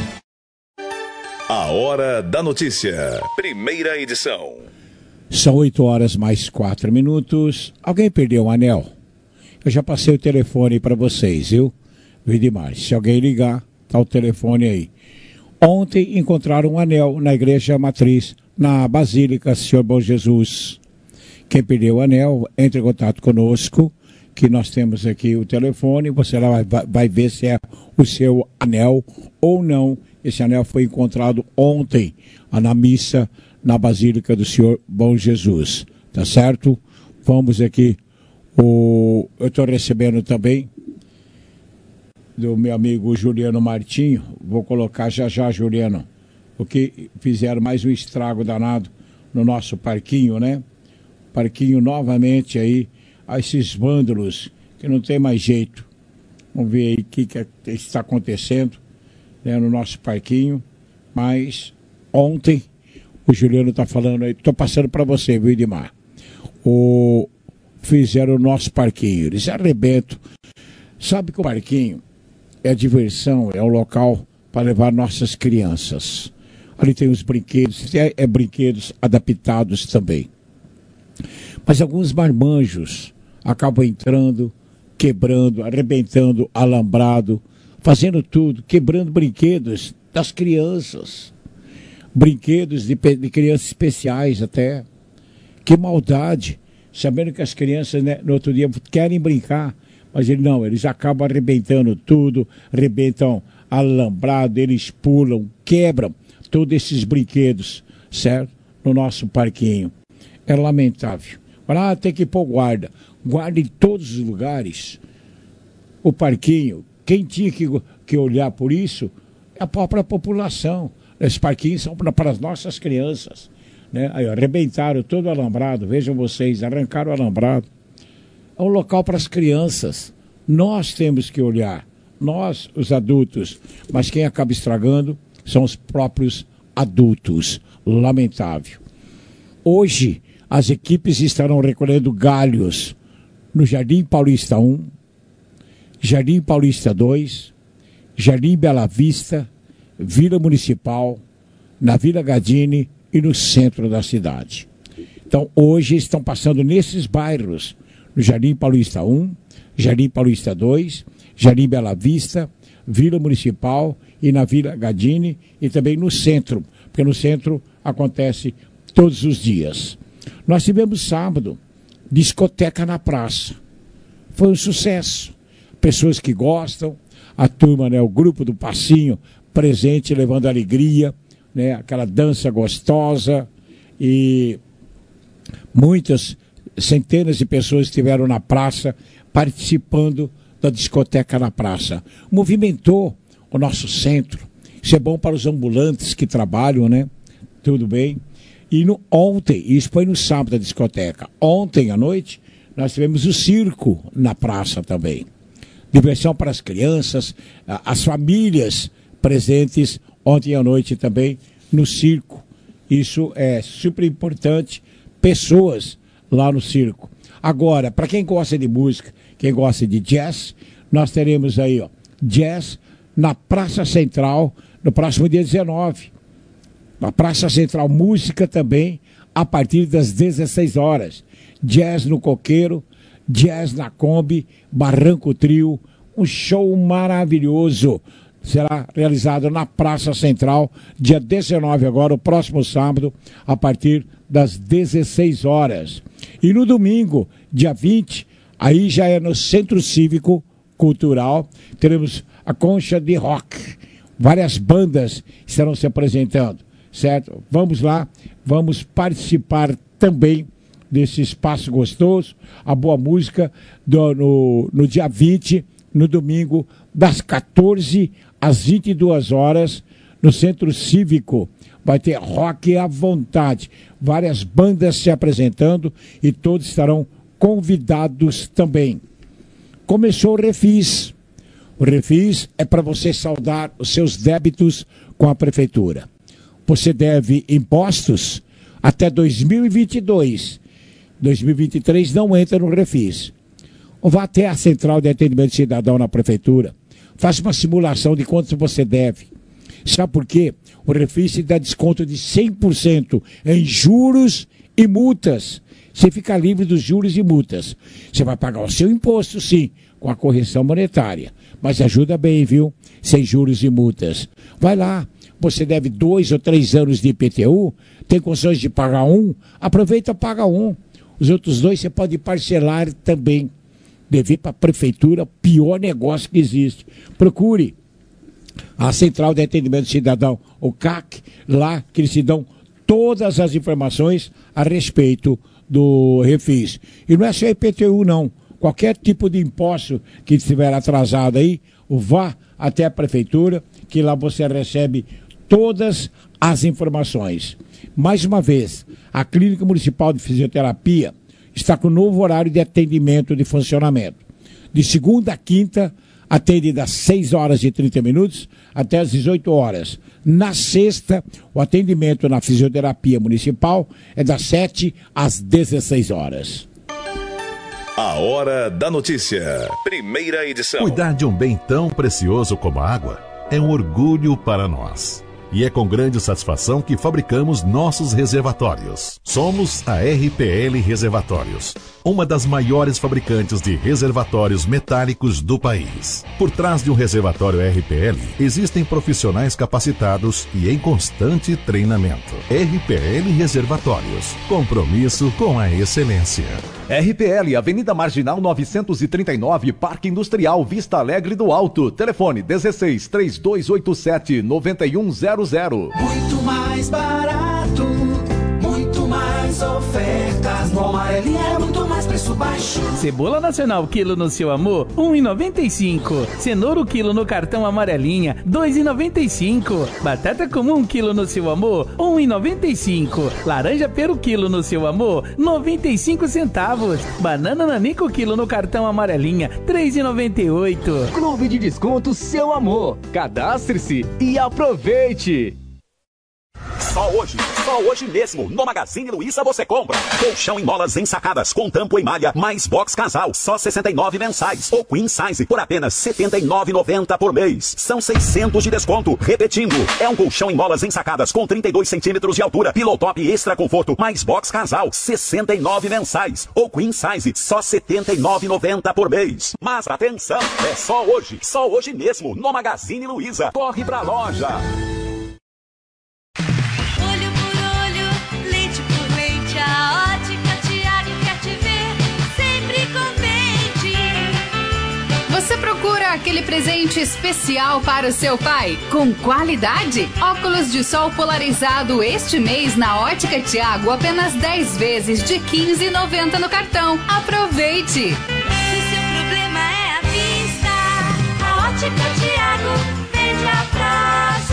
A Hora da Notícia. Primeira edição. São 8h mais 4. Alguém perdeu um anel? Eu já passei o telefone para vocês, viu? Vidimar, se alguém ligar, tá o telefone aí. Ontem encontraram um anel na Igreja Matriz, na Basílica Senhor Bom Jesus. Quem perdeu o anel, entre em contato conosco, que nós temos aqui o telefone, você lá vai ver se é o seu anel ou não. Esse anel foi encontrado ontem, na missa, na Basílica do Senhor Bom Jesus. Tá certo? Vamos aqui. Eu estou recebendo também do meu amigo Juliano Martinho. Vou colocar já, Juliano, porque fizeram mais um estrago danado no nosso parquinho, né? Parquinho novamente aí, a esses vândalos que não tem mais jeito. Vamos ver aí o que está acontecendo, né, no nosso parquinho. Mas ontem o Juliano está falando aí, estou passando para você, viu, Edmar? Fizeram o nosso parquinho, eles arrebentam. Sabe que o parquinho é diversão, é um local para levar nossas crianças. Ali tem os brinquedos, brinquedos adaptados também. Mas alguns marmanjos acabam entrando, quebrando, arrebentando alambrado, fazendo tudo, quebrando brinquedos das crianças. Brinquedos de crianças especiais até. Que maldade. Sabendo que as crianças, né, no outro dia querem brincar, mas eles acabam arrebentando tudo, arrebentam alambrado, eles pulam, quebram todos esses brinquedos, certo? No nosso parquinho. É lamentável. Agora tem que pôr guarda. Guarda em todos os lugares. O parquinho, quem tinha que olhar por isso é a própria população. Esses parquinhos são para as nossas crianças. Né? Aí, arrebentaram todo o alambrado, vejam vocês, arrancaram o alambrado. É um local para as crianças. Nós temos que olhar, nós, os adultos, mas quem acaba estragando são os próprios adultos. Lamentável. Hoje, as equipes estarão recolhendo galhos no Jardim Paulista 1, Jardim Paulista 2, Jardim Bela Vista, Vila Municipal, na Vila Gadini e no centro da cidade. Então, hoje estão passando nesses bairros, no Jardim Paulista 1, Jardim Paulista 2, Jardim Bela Vista, Vila Municipal e na Vila Gadini e também no centro, porque no centro acontece todos os dias. Nós tivemos sábado, discoteca na praça. Foi um sucesso. Pessoas que gostam, a turma, né, o grupo do Passinho presente, levando alegria, né, aquela dança gostosa, e muitas centenas de pessoas estiveram na praça participando da discoteca na praça. Movimentou o nosso centro. Isso é bom para os ambulantes que trabalham, né? Tudo bem. E ontem, isso foi no sábado da discoteca, ontem à noite, nós tivemos o circo na praça também. Diversão para as crianças, as famílias presentes ontem à noite também no circo. Isso é super importante, pessoas lá no circo. Agora, para quem gosta de música, quem gosta de jazz, nós teremos aí, jazz na Praça Central no próximo dia 19. Na Praça Central, música também, a partir das 16 horas. Jazz no Coqueiro, jazz na Kombi, Barranco Trio, um show maravilhoso. Será realizado na Praça Central, dia 19 agora, o próximo sábado, a partir das 16 horas. E no domingo, dia 20, aí já é no Centro Cívico Cultural, teremos a Concha de Rock. Várias bandas estarão se apresentando. Certo? Vamos lá, vamos participar também desse espaço gostoso, a boa música no dia 20, no domingo, das 14 às 22 horas, no Centro Cívico. Vai ter rock à vontade, várias bandas se apresentando e todos estarão convidados também. Começou o Refis. O Refis é para você saldar os seus débitos com a Prefeitura. você deve impostos até 2022. 2023 não entra no refis. Ou vá até a Central de Atendimento Cidadão na Prefeitura. Faça uma simulação de quanto você deve. Sabe por quê? O refis dá desconto de 100% em juros e multas. Você fica livre dos juros e multas. Você vai pagar o seu imposto, sim, com a correção monetária. Mas ajuda bem, viu? Sem juros e multas. Vai lá. Você deve 2 ou 3 anos de IPTU, tem condições de pagar um, aproveita e paga um. Os outros 2 você pode parcelar também. Dever para a prefeitura, pior negócio que existe. Procure a Central de Atendimento Cidadão, o CAC, lá que eles te dão todas as informações a respeito do refis. E não é só IPTU, não. Qualquer tipo de imposto que estiver atrasado aí, vá até a prefeitura, que lá você recebe todas as informações. Mais uma vez, a Clínica Municipal de Fisioterapia está com um novo horário de atendimento de funcionamento. De segunda a quinta, atende das 6 horas e 30 minutos até as 18 horas. Na sexta, o atendimento na fisioterapia municipal é das 7 às 16 horas. A Hora da Notícia. Primeira edição. Cuidar de um bem tão precioso como a água é um orgulho para nós. E é com grande satisfação que fabricamos nossos reservatórios. Somos a RPL Reservatórios, uma das maiores fabricantes de reservatórios metálicos do país. Por trás de um reservatório RPL, existem profissionais capacitados e em constante treinamento. RPL Reservatórios, compromisso com a excelência. RPL, Avenida Marginal 939, Parque Industrial, Vista Alegre do Alto. Telefone 16-3287-9100. Muito mais barato, muito mais ofertas. No Amarelinha é muito mais preço baixo. Cebola nacional quilo no seu amor, 1,95. Cenoura quilo no cartão Amarelinha, 2,95. Batata comum quilo no seu amor, 1,95. Laranja peru quilo no seu amor, 95 centavos. Banana nanico quilo no cartão Amarelinha, 3,98. Clube de Desconto Seu Amor. Cadastre-se e aproveite. Só hoje mesmo, no Magazine Luiza você compra colchão em molas ensacadas com tampo em malha, mais box casal, só R$ 69 mensais. Ou queen size por apenas R$ 79,90 por mês. São 600 de desconto. Repetindo, é um colchão em molas ensacadas com 32 centímetros de altura, pillow top extra conforto, mais box casal, R$ 69 mensais. Ou queen size, só R$ 79,90 por mês. Mas atenção, é só hoje mesmo, no Magazine Luiza. Corre pra loja. A Ótica Tiago quer te ver sempre contente. Você procura aquele presente especial para o seu pai? Com qualidade? Óculos de sol polarizado este mês na Ótica Tiago, apenas 10 vezes de R$ 15,90 no cartão. Aproveite! Se seu problema é a vista, a Ótica Tiago vende a prazo.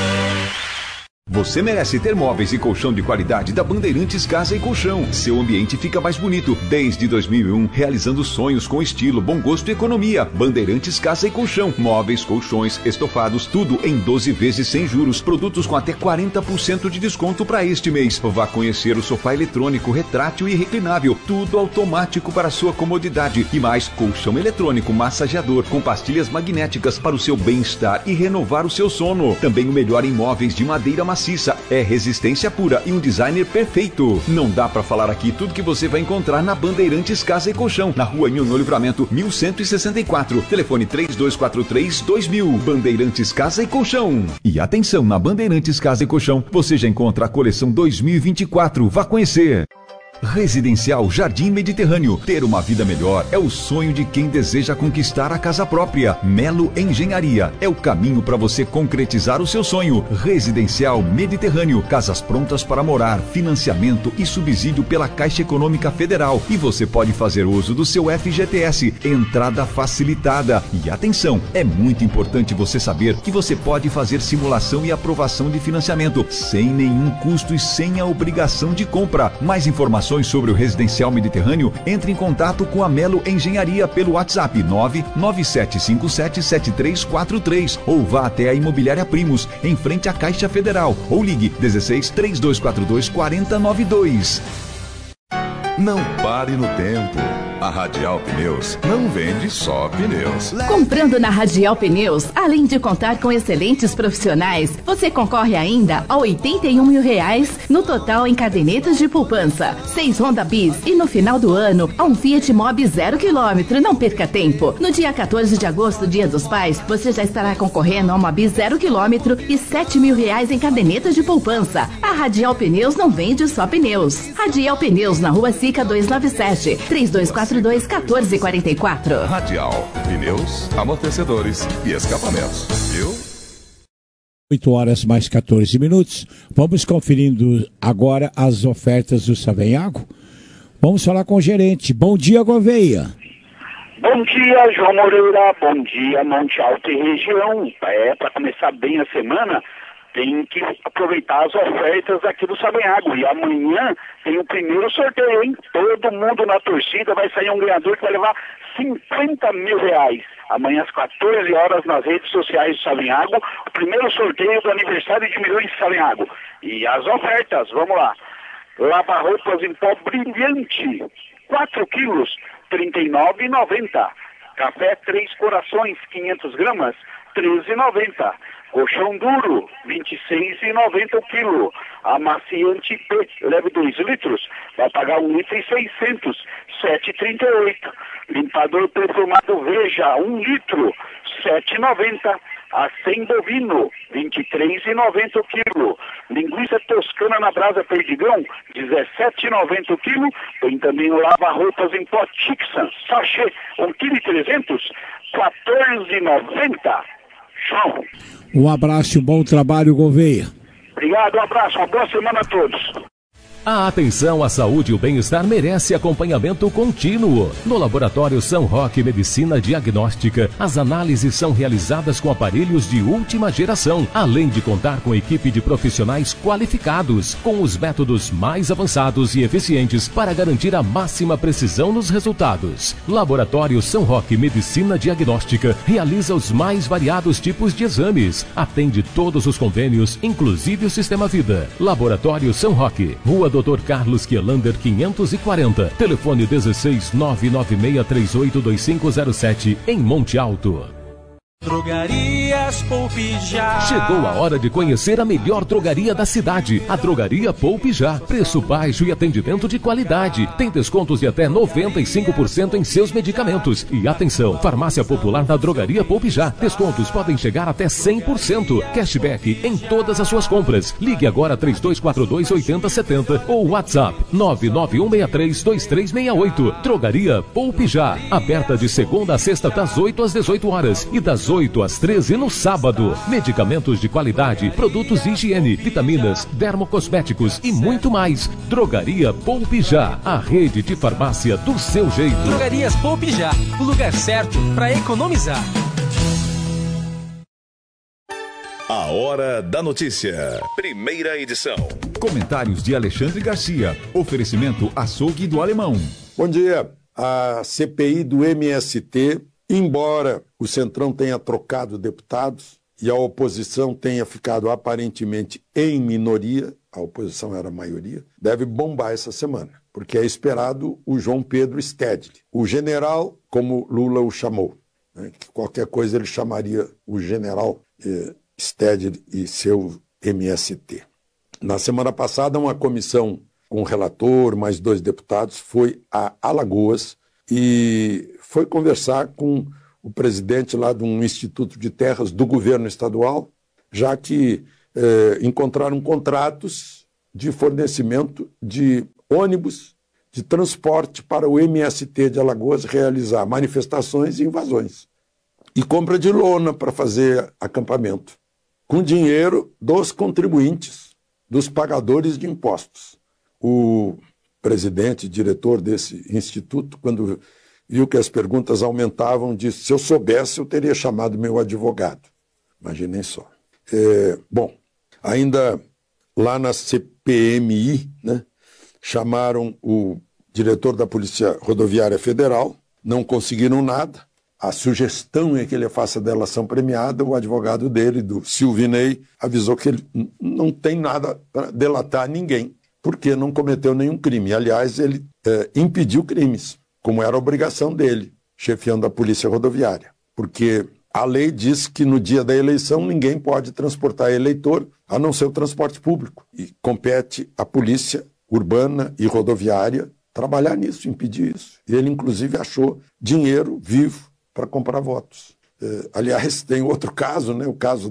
Você merece ter móveis e colchão de qualidade da Bandeirantes Casa e Colchão. Seu ambiente fica mais bonito. Desde 2001, realizando sonhos com estilo, bom gosto e economia. Bandeirantes Casa e Colchão. Móveis, colchões, estofados, tudo em 12 vezes sem juros. Produtos com até 40% de desconto para este mês. Vá conhecer o sofá eletrônico, retrátil e reclinável. Tudo automático para sua comodidade. E mais, colchão eletrônico, massageador, com pastilhas magnéticas para o seu bem-estar e renovar o seu sono. Também o melhor em móveis de madeira macia. É resistência pura e um designer perfeito. Não dá pra falar aqui tudo que você vai encontrar na Bandeirantes Casa e Colchão, na Rua Nhonhô Livramento, 1164. Telefone 3243-2000. Bandeirantes Casa e Colchão. E atenção, na Bandeirantes Casa e Colchão, você já encontra a coleção 2024. Vá conhecer. Residencial Jardim Mediterrâneo. Ter uma vida melhor é o sonho de quem deseja conquistar a casa própria. Melo Engenharia é o caminho para você concretizar o seu sonho. Residencial Mediterrâneo. Casas prontas para morar, financiamento e subsídio pela Caixa Econômica Federal. E você pode fazer uso do seu FGTS. Entrada facilitada. E atenção, é muito importante você saber que você pode fazer simulação e aprovação de financiamento sem nenhum custo e sem a obrigação de compra. Mais informações informações sobre o residencial Mediterrâneo, entre em contato com a Melo Engenharia pelo WhatsApp 997577343 ou vá até a Imobiliária Primos, em frente à Caixa Federal, ou ligue 16 3242 4092. Não pare no tempo. A Radial Pneus não vende só pneus. Comprando na Radial Pneus, além de contar com excelentes profissionais, você concorre ainda a R$81 mil no total em cadernetas de poupança, 6 Honda Bis e no final do ano, a um Fiat Mobi 0 km. Não perca tempo. No dia 14 de agosto, Dia dos Pais, você já estará concorrendo a uma Bis 0 km e R$7 mil em cadernetas de poupança. A Radial Pneus não vende só pneus. Radial Pneus na Rua Sica 297, 3242-1444. Radial, pneus, amortecedores e escapamentos, viu? 8 horas mais 14 minutos. Vamos conferindo agora as ofertas do Savenhago. Vamos falar com o gerente. Bom dia, Gouveia. Bom dia, João Moreira. Bom dia, Monte Alto e região. Para começar bem a semana, tem que aproveitar as ofertas aqui do Savenhago. E amanhã tem o primeiro sorteio, hein? Todo mundo na torcida vai sair um ganhador que vai levar R$50 mil. Amanhã às 14 horas nas redes sociais do Savenhago, o primeiro sorteio do aniversário de milhões de Savenhago. E as ofertas, vamos lá. Lava-roupas em pó brilhante, 4 quilos, R$39,90. Café 3 Corações, 500 gramas, R$13,90. Colchão duro, R$26,90 o quilo. Amaciante P, leve 2 litros, vai pagar R$1,600, R$7,38. Limpador perfumado Veja, 1 litro, R$7,90. Acém bovino, R$23,90 o quilo. Linguiça toscana na brasa Perdigão, R$17,90 o quilo. Tem também lava-roupas em pó Tixan, sachê, 1,3 kg, R$14,90. João. Um abraço e um bom trabalho, Gouveia. Obrigado, um abraço, uma boa semana a todos. A atenção à saúde e o bem-estar merece acompanhamento contínuo. No Laboratório São Roque Medicina Diagnóstica, as análises são realizadas com aparelhos de última geração, além de contar com equipe de profissionais qualificados, com os métodos mais avançados e eficientes para garantir a máxima precisão nos resultados. Laboratório São Roque Medicina Diagnóstica realiza os mais variados tipos de exames, atende todos os convênios, inclusive o Sistema Vida. Laboratório São Roque, Rua Dr. Carlos Kielander 540, telefone 16 996382507, em Monte Alto. Drogarias Poupe Já. Chegou a hora de conhecer a melhor drogaria da cidade, a Drogaria Poupe Já. Preço baixo e atendimento de qualidade. Tem descontos de até 95% em seus medicamentos. E atenção, farmácia popular da Drogaria Poupe Já. Descontos podem chegar até 100%. Cashback em todas as suas compras. Ligue agora 3242-8070 ou WhatsApp 991632368. Drogaria Poupe Já. Aberta de segunda a sexta das 8 às 18 horas e das 8 às 13 no sábado. Medicamentos de qualidade, produtos de higiene, vitaminas, dermocosméticos e muito mais. Drogaria Poupe Já, a rede de farmácia do seu jeito. Drogarias Poupe Já, o lugar certo para economizar. A Hora da Notícia, primeira edição. Comentários de Alexandre Garcia. Oferecimento Açougue do Alemão. Bom dia. A CPI do MST, embora o Centrão tenha trocado deputados e a oposição tenha ficado aparentemente em minoria, a oposição era a maioria, deve bombar essa semana, porque é esperado o João Pedro Stedley, o general, como Lula o chamou, né? Que qualquer coisa ele chamaria o general Stedley e seu MST. Na semana passada, uma comissão com o relator, mais 2 deputados, foi a Alagoas e foi conversar com o presidente lá de um instituto de terras do governo estadual, já que encontraram contratos de fornecimento de ônibus de transporte para o MST de Alagoas realizar manifestações e invasões. E compra de lona para fazer acampamento, com dinheiro dos contribuintes, dos pagadores de impostos. O presidente, diretor desse instituto, quando viu que as perguntas aumentavam, disse: se eu soubesse, eu teria chamado meu advogado. Imaginem só. Bom, ainda lá na CPMI, né, chamaram o diretor da Polícia Rodoviária Federal, não conseguiram nada. A sugestão é que ele faça delação premiada. O advogado dele, do Silvinei, avisou que ele não tem nada para delatar ninguém, porque não cometeu nenhum crime. Aliás, ele impediu crimes, como era a obrigação dele, chefiando a Polícia Rodoviária. Porque a lei diz que no dia da eleição ninguém pode transportar eleitor a não ser o transporte público. E compete à Polícia Urbana e Rodoviária trabalhar nisso, impedir isso. E ele, inclusive, achou dinheiro vivo para comprar votos. Aliás, tem outro caso, né? O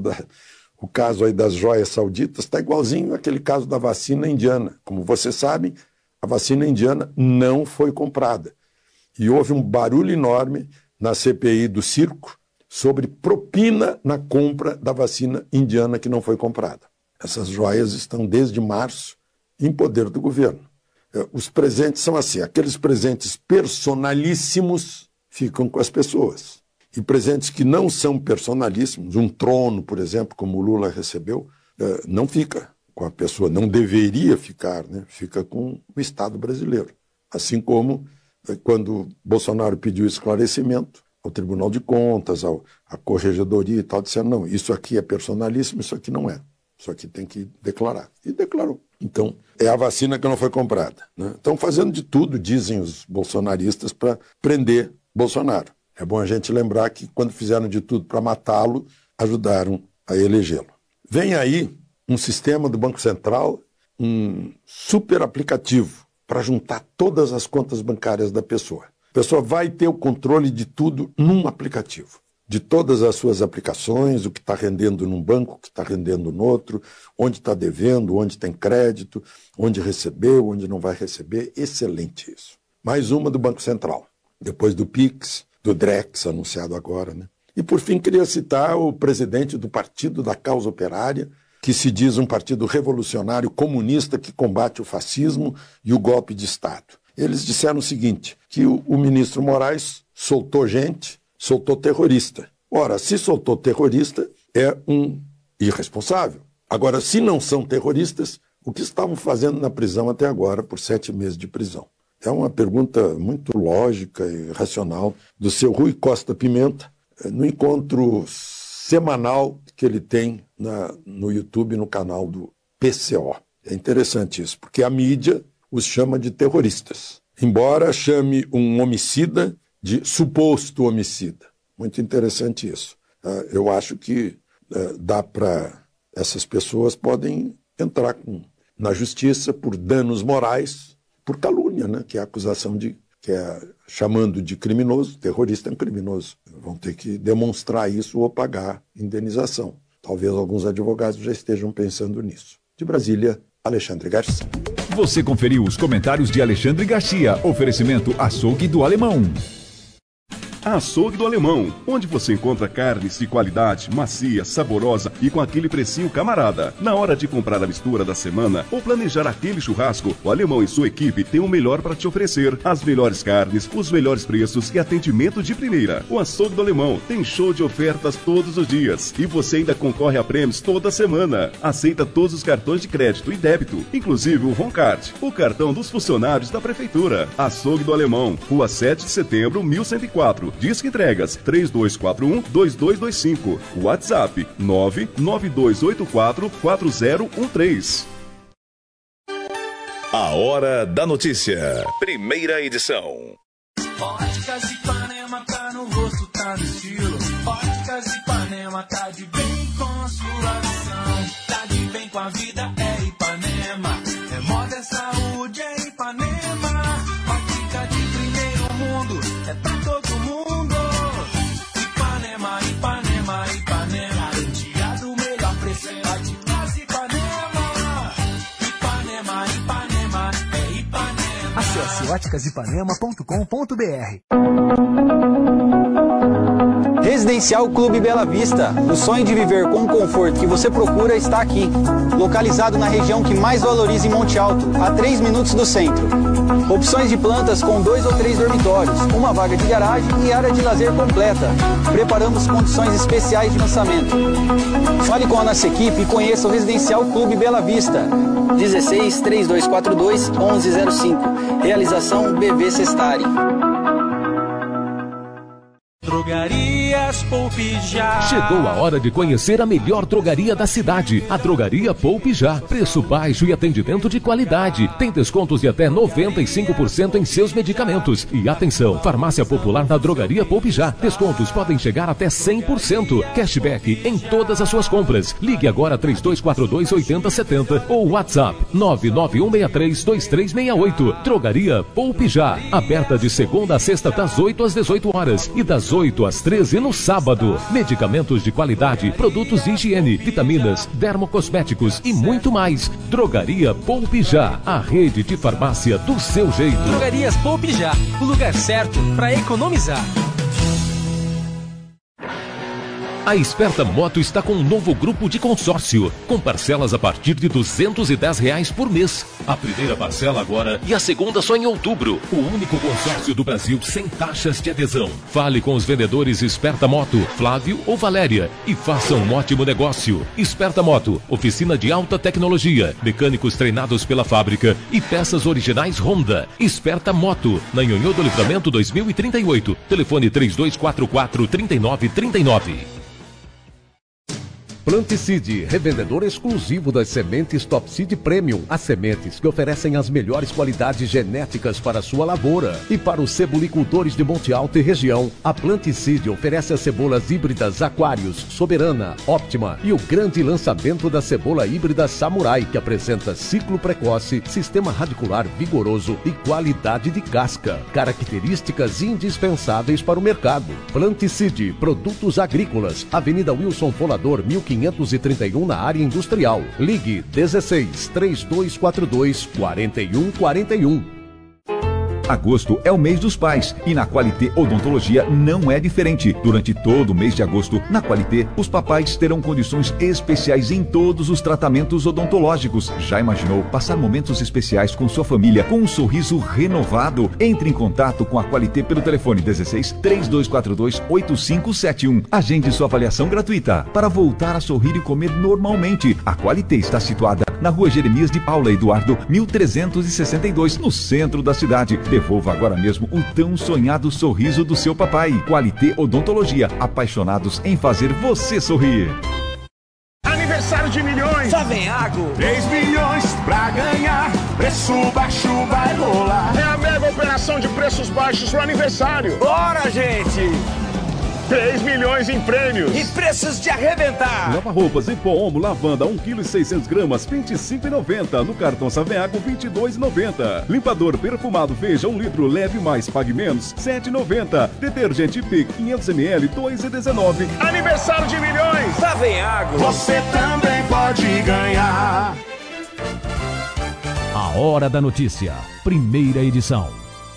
caso aí das joias sauditas está igualzinho àquele caso da vacina indiana. Como vocês sabem, a vacina indiana não foi comprada. E houve um barulho enorme na CPI do circo sobre propina na compra da vacina indiana que não foi comprada. Essas joias estão desde março em poder do governo. Os presentes são assim, aqueles presentes personalíssimos ficam com as pessoas. E presentes que não são personalíssimos, um trono, por exemplo, como o Lula recebeu, não fica com a pessoa, não deveria ficar, né? Fica com o Estado brasileiro. Assim como quando Bolsonaro pediu esclarecimento ao Tribunal de Contas, à Corregedoria e tal, disseram, não, isso aqui é personalíssimo, isso aqui não é. Isso aqui tem que declarar. E declarou. Então, é a vacina que não foi comprada, né? Estão fazendo de tudo, dizem os bolsonaristas, para prender Bolsonaro. É bom a gente lembrar que quando fizeram de tudo para matá-lo, ajudaram a elegê-lo. Vem aí um sistema do Banco Central, um super aplicativo para juntar todas as contas bancárias da pessoa. A pessoa vai ter o controle de tudo num aplicativo. De todas as suas aplicações, o que está rendendo num banco, o que está rendendo no outro, onde está devendo, onde tem crédito, onde recebeu, onde não vai receber. Excelente isso. Mais uma do Banco Central. Depois do Pix, do Drex, anunciado agora, né? E, por fim, queria citar o presidente do Partido da Causa Operária, que se diz um partido revolucionário comunista que combate o fascismo e o golpe de Estado. Eles disseram o seguinte, que o ministro Moraes soltou gente, soltou terrorista. Ora, se soltou terrorista, é um irresponsável. Agora, se não são terroristas, o que estavam fazendo na prisão até agora, por 7 meses de prisão? É uma pergunta muito lógica e racional do seu Rui Costa Pimenta, no encontro semanal que ele tem no YouTube, no canal do PCO. É interessante isso, porque a mídia os chama de terroristas, embora chame um homicida de suposto homicida. Muito interessante isso. Eu acho que dá para... Essas pessoas podem entrar na justiça por danos morais, por calúnia, né? Que é a acusação chamando de criminoso, terrorista é um criminoso. Vão ter que demonstrar isso ou pagar indenização. Talvez alguns advogados já estejam pensando nisso. De Brasília, Alexandre Garcia. Você conferiu os comentários de Alexandre Garcia. Oferecimento Açougue do Alemão. Açougue do Alemão, onde você encontra carnes de qualidade, macia, saborosa e com aquele precinho camarada. Na hora de comprar a mistura da semana ou planejar aquele churrasco, o Alemão e sua equipe têm o melhor para te oferecer. As melhores carnes, os melhores preços e atendimento de primeira. O Açougue do Alemão tem show de ofertas todos os dias e você ainda concorre a prêmios toda semana. Aceita todos os cartões de crédito e débito, inclusive o Roncard, o cartão dos funcionários da Prefeitura. Açougue do Alemão, Rua 7 de Setembro, 1104. Disque entregas 3241-2225. WhatsApp 99284-4013. A Hora da Notícia. Primeira edição. Óticas Ipanema, tá no rosto, tá no estilo. Óticas Ipanema, tá de bem com a sua visão. Tá de bem com a vida, é Ipanema. É moda, é saúde, é Ipanema. Ótica de primeiro mundo, é pra todo mundo. Ipanema, Ipanema, Ipanema. Garantia do melhor preço, é Óticas Ipanema. Ipanema, Ipanema, é Ipanema. Acesse óticasipanema.com.br. Residencial Clube Bela Vista. O sonho de viver com o conforto que você procura está aqui. Localizado na região que mais valoriza em Monte Alto, a 3 minutos do centro. Opções de plantas com 2 ou 3 dormitórios, uma vaga de garagem e área de lazer completa. Preparamos condições especiais de lançamento. Fale com a nossa equipe e conheça o Residencial Clube Bela Vista. 16 3242 1105. Realização BV Sestari. Drogarias Poupe Já. Chegou a hora de conhecer a melhor drogaria da cidade, a Drogaria Poupe Já. Preço baixo e atendimento de qualidade. Tem descontos de até 95% em seus medicamentos. E atenção, farmácia popular na Drogaria Poupe Já. Descontos podem chegar até 100%. Cashback em todas as suas compras. Ligue agora 3242-8070 ou WhatsApp 991632368. Drogaria Poupe Já. Aberta de segunda a sexta das 8 às 18 horas e das 8 às 13 no sábado. Medicamentos de qualidade, produtos de higiene, vitaminas, dermocosméticos e muito mais. Drogaria Poupe Já, a rede de farmácia do seu jeito. Drogarias Poupe Já, o lugar certo para economizar. A Esperta Moto está com um novo grupo de consórcio, com parcelas a partir de R$ 210 por mês. A primeira parcela agora e a segunda só em outubro. O único consórcio do Brasil sem taxas de adesão. Fale com os vendedores Esperta Moto, Flávio ou Valéria, e faça um ótimo negócio. Esperta Moto, oficina de alta tecnologia, mecânicos treinados pela fábrica e peças originais Honda. Esperta Moto, na Nhonhô do Livramento 2038. Telefone 3244-3939. Planticide, revendedor exclusivo das sementes Top Seed Premium. As sementes que oferecem as melhores qualidades genéticas para a sua lavoura. E para os cebolicultores de Monte Alto e região, a Planticide oferece as cebolas híbridas Aquarius, Soberana, Óptima e o grande lançamento da cebola híbrida Samurai, que apresenta ciclo precoce, sistema radicular vigoroso e qualidade de casca. Características indispensáveis para o mercado. Planticide, produtos agrícolas, Avenida Wilson Folador, 1531 na área industrial. Ligue 16 3242 4141. Agosto é o mês dos pais e na Qualité Odontologia não é diferente. Durante todo o mês de agosto, na Qualité, os papais terão condições especiais em todos os tratamentos odontológicos. Já imaginou passar momentos especiais com sua família com um sorriso renovado? Entre em contato com a Qualité pelo telefone 16 3242 8571. Agende sua avaliação gratuita para voltar a sorrir e comer normalmente. A Qualité está situada na Rua Jeremias de Paula Eduardo, 1362, no centro da cidade. Devolva agora mesmo o tão sonhado sorriso do seu papai. Qualité Odontologia, apaixonados em fazer você sorrir. Aniversário de milhões, só vem água. 3 milhões pra ganhar, preço baixo vai rolar. É a mega operação de preços baixos pro aniversário. Bora, gente! 3 milhões em prêmios. E preços de arrebentar. Lava-roupas em pó Omo Lavanda 1,6 kg, R$ 25,90. No cartão Saveago, R$ 22,90. Limpador perfumado Veja 1 litro, leve mais, pague menos, R$ 7,90. Detergente PIC 500 ml, R$ 2,19. Aniversário de milhões. Saveago. Você também pode ganhar. A Hora da Notícia, primeira edição.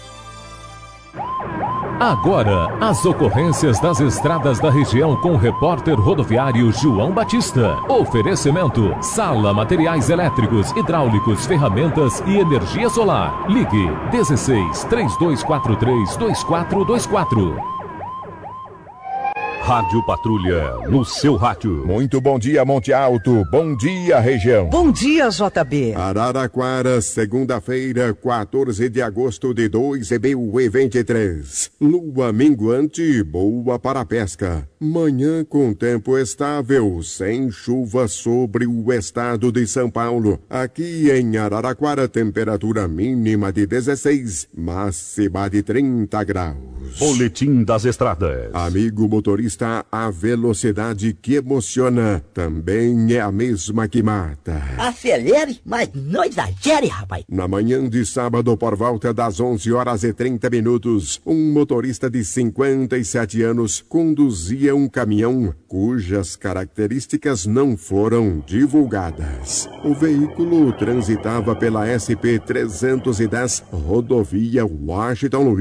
Agora, as ocorrências das estradas da região com o repórter rodoviário João Batista. Oferecimento: Sala Materiais Elétricos, Hidráulicos, Ferramentas e Energia Solar. Ligue 16 3243 2424. Rádio Patrulha, no seu rádio. Muito bom dia, Monte Alto. Bom dia, região. Bom dia, JB. Araraquara, segunda-feira, 14 de agosto de 2023. Lua minguante, boa para a pesca. Manhã com tempo estável, sem chuva sobre o estado de São Paulo. Aqui em Araraquara, temperatura mínima de 16, máxima de 30 graus. Boletim das estradas. Amigo motorista, a velocidade que emociona também é a mesma que mata. Acelere, mas não exagere, rapaz. Na manhã de sábado, por volta das 11h30, um motorista de 57 anos conduzia um caminhão cujas características não foram divulgadas. O veículo transitava pela SP-310, rodovia Washington Luiz,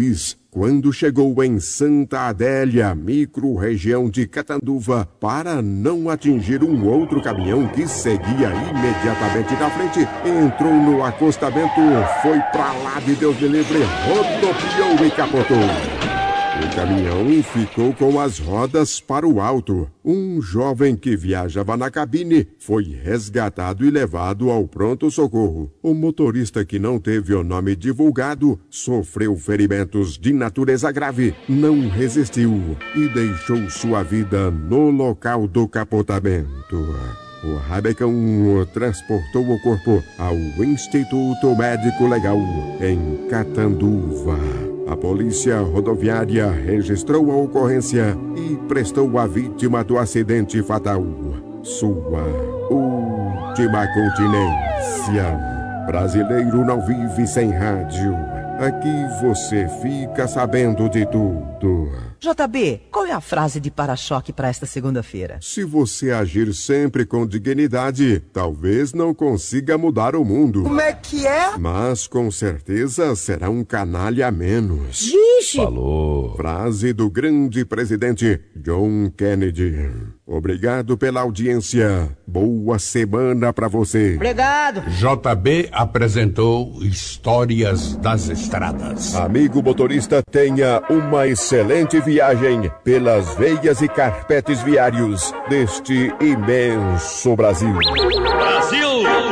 quando chegou em Santa Adélia, micro-região de Catanduva, para não atingir um outro caminhão que seguia imediatamente na frente, entrou no acostamento, foi pra lá de Deus me livre, rodopiou e capotou. O caminhão ficou com as rodas para o alto. Um jovem que viajava na cabine foi resgatado e levado ao pronto-socorro. O motorista, que não teve o nome divulgado, sofreu ferimentos de natureza grave, não resistiu e deixou sua vida no local do capotamento. O Rabecão transportou o corpo ao Instituto Médico Legal em Catanduva. A polícia rodoviária registrou a ocorrência e prestou à vítima do acidente fatal sua última continência. Brasileiro não vive sem rádio. Aqui você fica sabendo de tudo. JB, qual é a frase de para-choque para esta segunda-feira? Se você agir sempre com dignidade, talvez não consiga mudar o mundo. Como é que é? Mas com certeza será um canalha a menos. Vixe! Falou. Frase do grande presidente John Kennedy. Obrigado pela audiência. Boa semana pra você. Obrigado. JB apresentou Histórias das Estradas. Amigo motorista, tenha uma excelente viagem pelas veias e carpetes viários deste imenso Brasil. Brasil!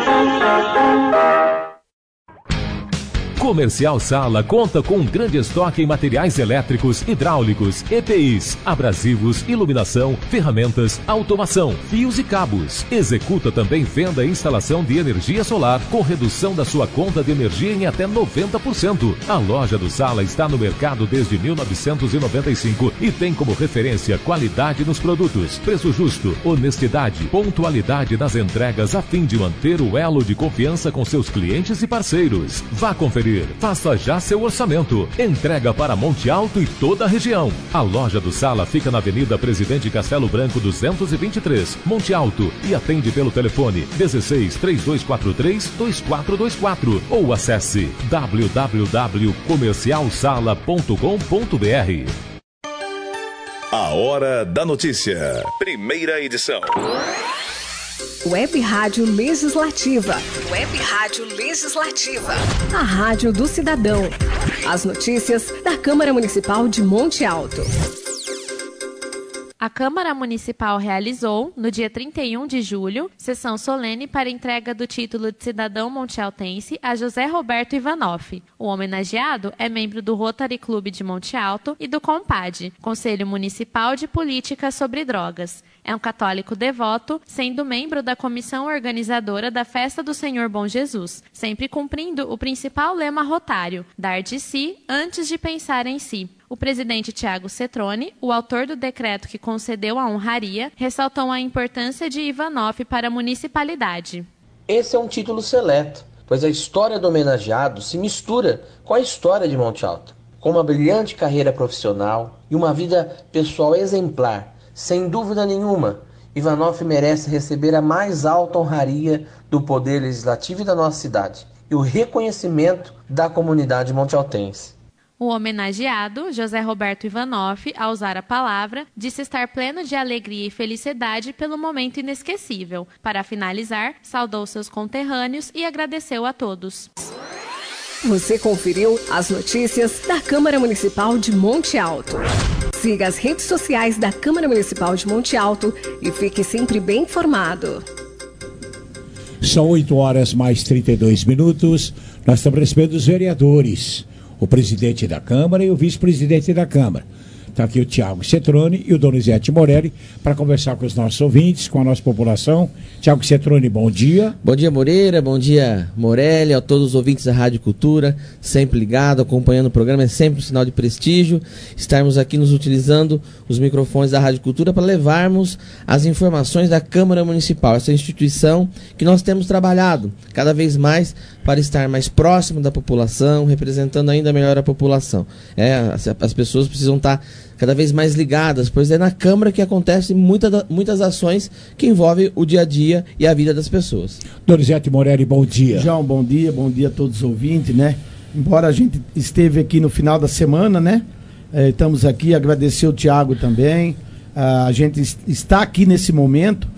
Comercial Sala conta com um grande estoque em materiais elétricos, hidráulicos, EPIs, abrasivos, iluminação, ferramentas, automação, fios e cabos. Executa também venda e instalação de energia solar com redução da sua conta de energia em até 90%. A loja do Sala está no mercado desde 1995 e tem como referência qualidade nos produtos, preço justo, honestidade, pontualidade nas entregas a fim de manter o elo de confiança com seus clientes e parceiros. Vá conferir. Faça já seu orçamento. Entrega para Monte Alto e toda a região. A loja do Sala fica na Avenida Presidente Castelo Branco 223, Monte Alto, e atende pelo telefone 16 3243 2424 ou acesse www.comercialsala.com.br. A Hora da Notícia. Primeira edição. Web Rádio Legislativa. Web Rádio Legislativa. A Rádio do Cidadão. As notícias da Câmara Municipal de Monte Alto. A Câmara Municipal realizou, no dia 31 de julho, sessão solene para entrega do título de cidadão montealtense a José Roberto Ivanoff. O homenageado é membro do Rotary Clube de Monte Alto e do COMPAD, Conselho Municipal de Política sobre Drogas. É um católico devoto, sendo membro da comissão organizadora da Festa do Senhor Bom Jesus, sempre cumprindo o principal lema rotário, dar de si antes de pensar em si. O presidente Tiago Cetrone, o autor do decreto que concedeu a honraria, ressaltou a importância de Ivanoff para a municipalidade. Esse é um título seleto, pois a história do homenageado se mistura com a história de Monte Alto. Com uma brilhante carreira profissional e uma vida pessoal exemplar, sem dúvida nenhuma, Ivanoff merece receber a mais alta honraria do Poder Legislativo e da nossa cidade, e o reconhecimento da comunidade montealtense. O homenageado, José Roberto Ivanoff, ao usar a palavra, disse estar pleno de alegria e felicidade pelo momento inesquecível. Para finalizar, saudou seus conterrâneos e agradeceu a todos. Você conferiu as notícias da Câmara Municipal de Monte Alto. Siga as redes sociais da Câmara Municipal de Monte Alto e fique sempre bem informado. São 8h mais 32. Nós estamos recebendo os vereadores, o presidente da Câmara e o vice-presidente da Câmara. Está aqui o Tiago Cetrone e o Donizete Morelli para conversar com os nossos ouvintes, com a nossa população. Tiago Cetrone, bom dia. Bom dia, Moreira, bom dia, Morelli, a todos os ouvintes da Rádio Cultura, sempre ligado, acompanhando o programa, é sempre um sinal de prestígio estarmos aqui nos utilizando os microfones da Rádio Cultura para levarmos as informações da Câmara Municipal, essa instituição que nós temos trabalhado cada vez mais para estar mais próximo da população, representando ainda melhor a população. As pessoas precisam estar cada vez mais ligadas, pois é na Câmara que acontecem muitas ações que envolvem o dia a dia e a vida das pessoas. Donizete Morelli, bom dia. João, bom dia a todos os ouvintes, né? embora a gente esteve aqui no final da semana, né? Estamos aqui, agradecer o Tiago também. A gente está aqui nesse momento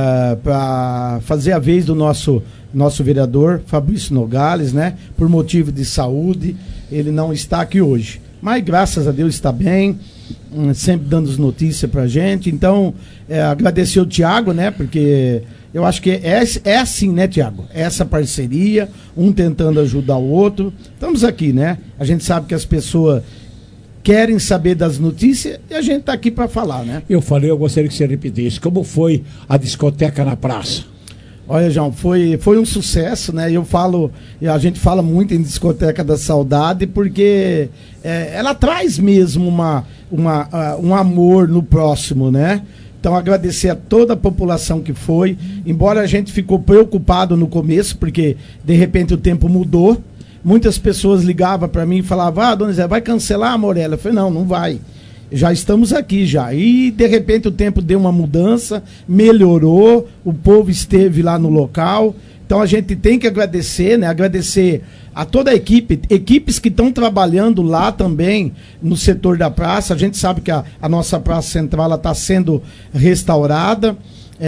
para fazer a vez do nosso vereador Fabrício Nogales, né? Por motivo de saúde, ele não está aqui hoje. Mas graças a Deus está bem, sempre dando as notícias para a gente. Então, agradecer o Tiago, né? Porque eu acho que é assim, né, Tiago? Essa parceria, um tentando ajudar o outro. Estamos aqui, né? A gente sabe que as pessoas querem saber das notícias e a gente está aqui para falar, né? Eu gostaria que você repetisse. Como foi a discoteca na praça? Olha, João, foi um sucesso, né? A gente fala muito em discoteca da saudade porque ela traz mesmo um amor no próximo, né? Então, agradecer a toda a população que foi, embora a gente ficou preocupado no começo, porque de repente o tempo mudou. Muitas pessoas ligavam para mim e falavam, dona Zé, vai cancelar, Morella? Eu falei, não vai. Já estamos aqui já. E de repente o tempo deu uma mudança, melhorou, o povo esteve lá no local. Então a gente tem que agradecer, né? Agradecer a toda a equipes que estão trabalhando lá também no setor da praça. A gente sabe que a nossa praça central está sendo restaurada.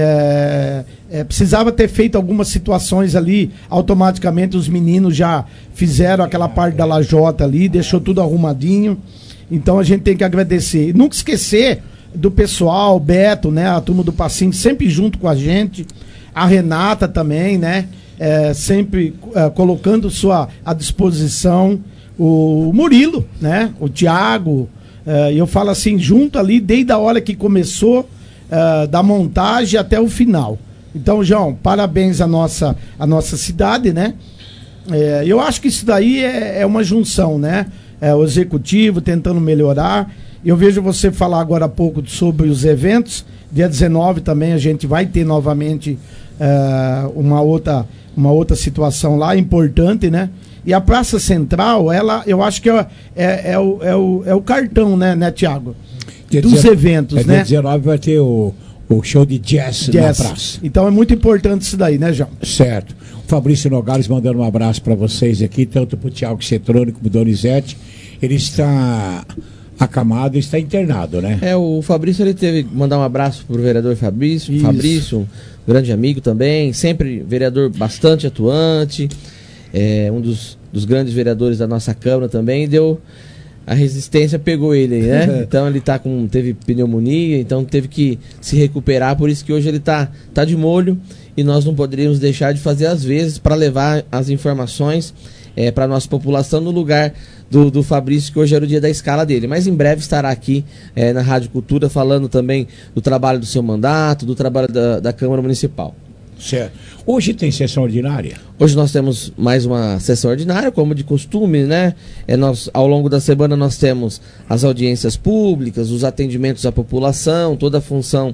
Precisava ter feito algumas situações ali, automaticamente os meninos já fizeram aquela parte da lajota ali, deixou tudo arrumadinho. Então a gente tem que agradecer. E nunca esquecer do pessoal, o Beto, né? A turma do Passinho, sempre junto com a gente. A Renata também, né? Sempre colocando à disposição. O Murilo, né? O Tiago. Eu falo assim, junto ali, desde a hora que começou, da montagem até o final. Então, João, parabéns à nossa cidade, né? Eu acho que isso daí é uma junção, né? O executivo tentando melhorar. Eu vejo você falar agora há pouco sobre os eventos. Dia 19 também a gente vai ter novamente uma outra situação lá importante, né? E a Praça Central, eu acho que é o cartão, né, Tiago? Dos eventos, né? Dia 19 vai ter o show de jazz na praça. Então é muito importante isso daí, né, João? Certo. O Fabrício Nogales mandando um abraço para vocês aqui, tanto para o Tiago Cetrone como o Donizete. Ele está acamado e está internado, né? O Fabrício, ele teve que mandar um abraço pro vereador Fabrício. Isso. Fabrício, um grande amigo também, sempre vereador bastante atuante, um dos grandes vereadores da nossa Câmara também, a resistência pegou ele, né? Então ele teve pneumonia, então teve que se recuperar, por isso que hoje ele tá de molho e nós não poderíamos deixar de fazer as vezes para levar as informações para a nossa população no lugar do Fabrício, que hoje era o dia da escala dele. Mas em breve estará aqui na Rádio Cultura falando também do trabalho do seu mandato, do trabalho da Câmara Municipal. Certo. Hoje tem sessão ordinária? Hoje nós temos mais uma sessão ordinária, como de costume, né? Ao longo da semana nós temos as audiências públicas, os atendimentos à população, toda a função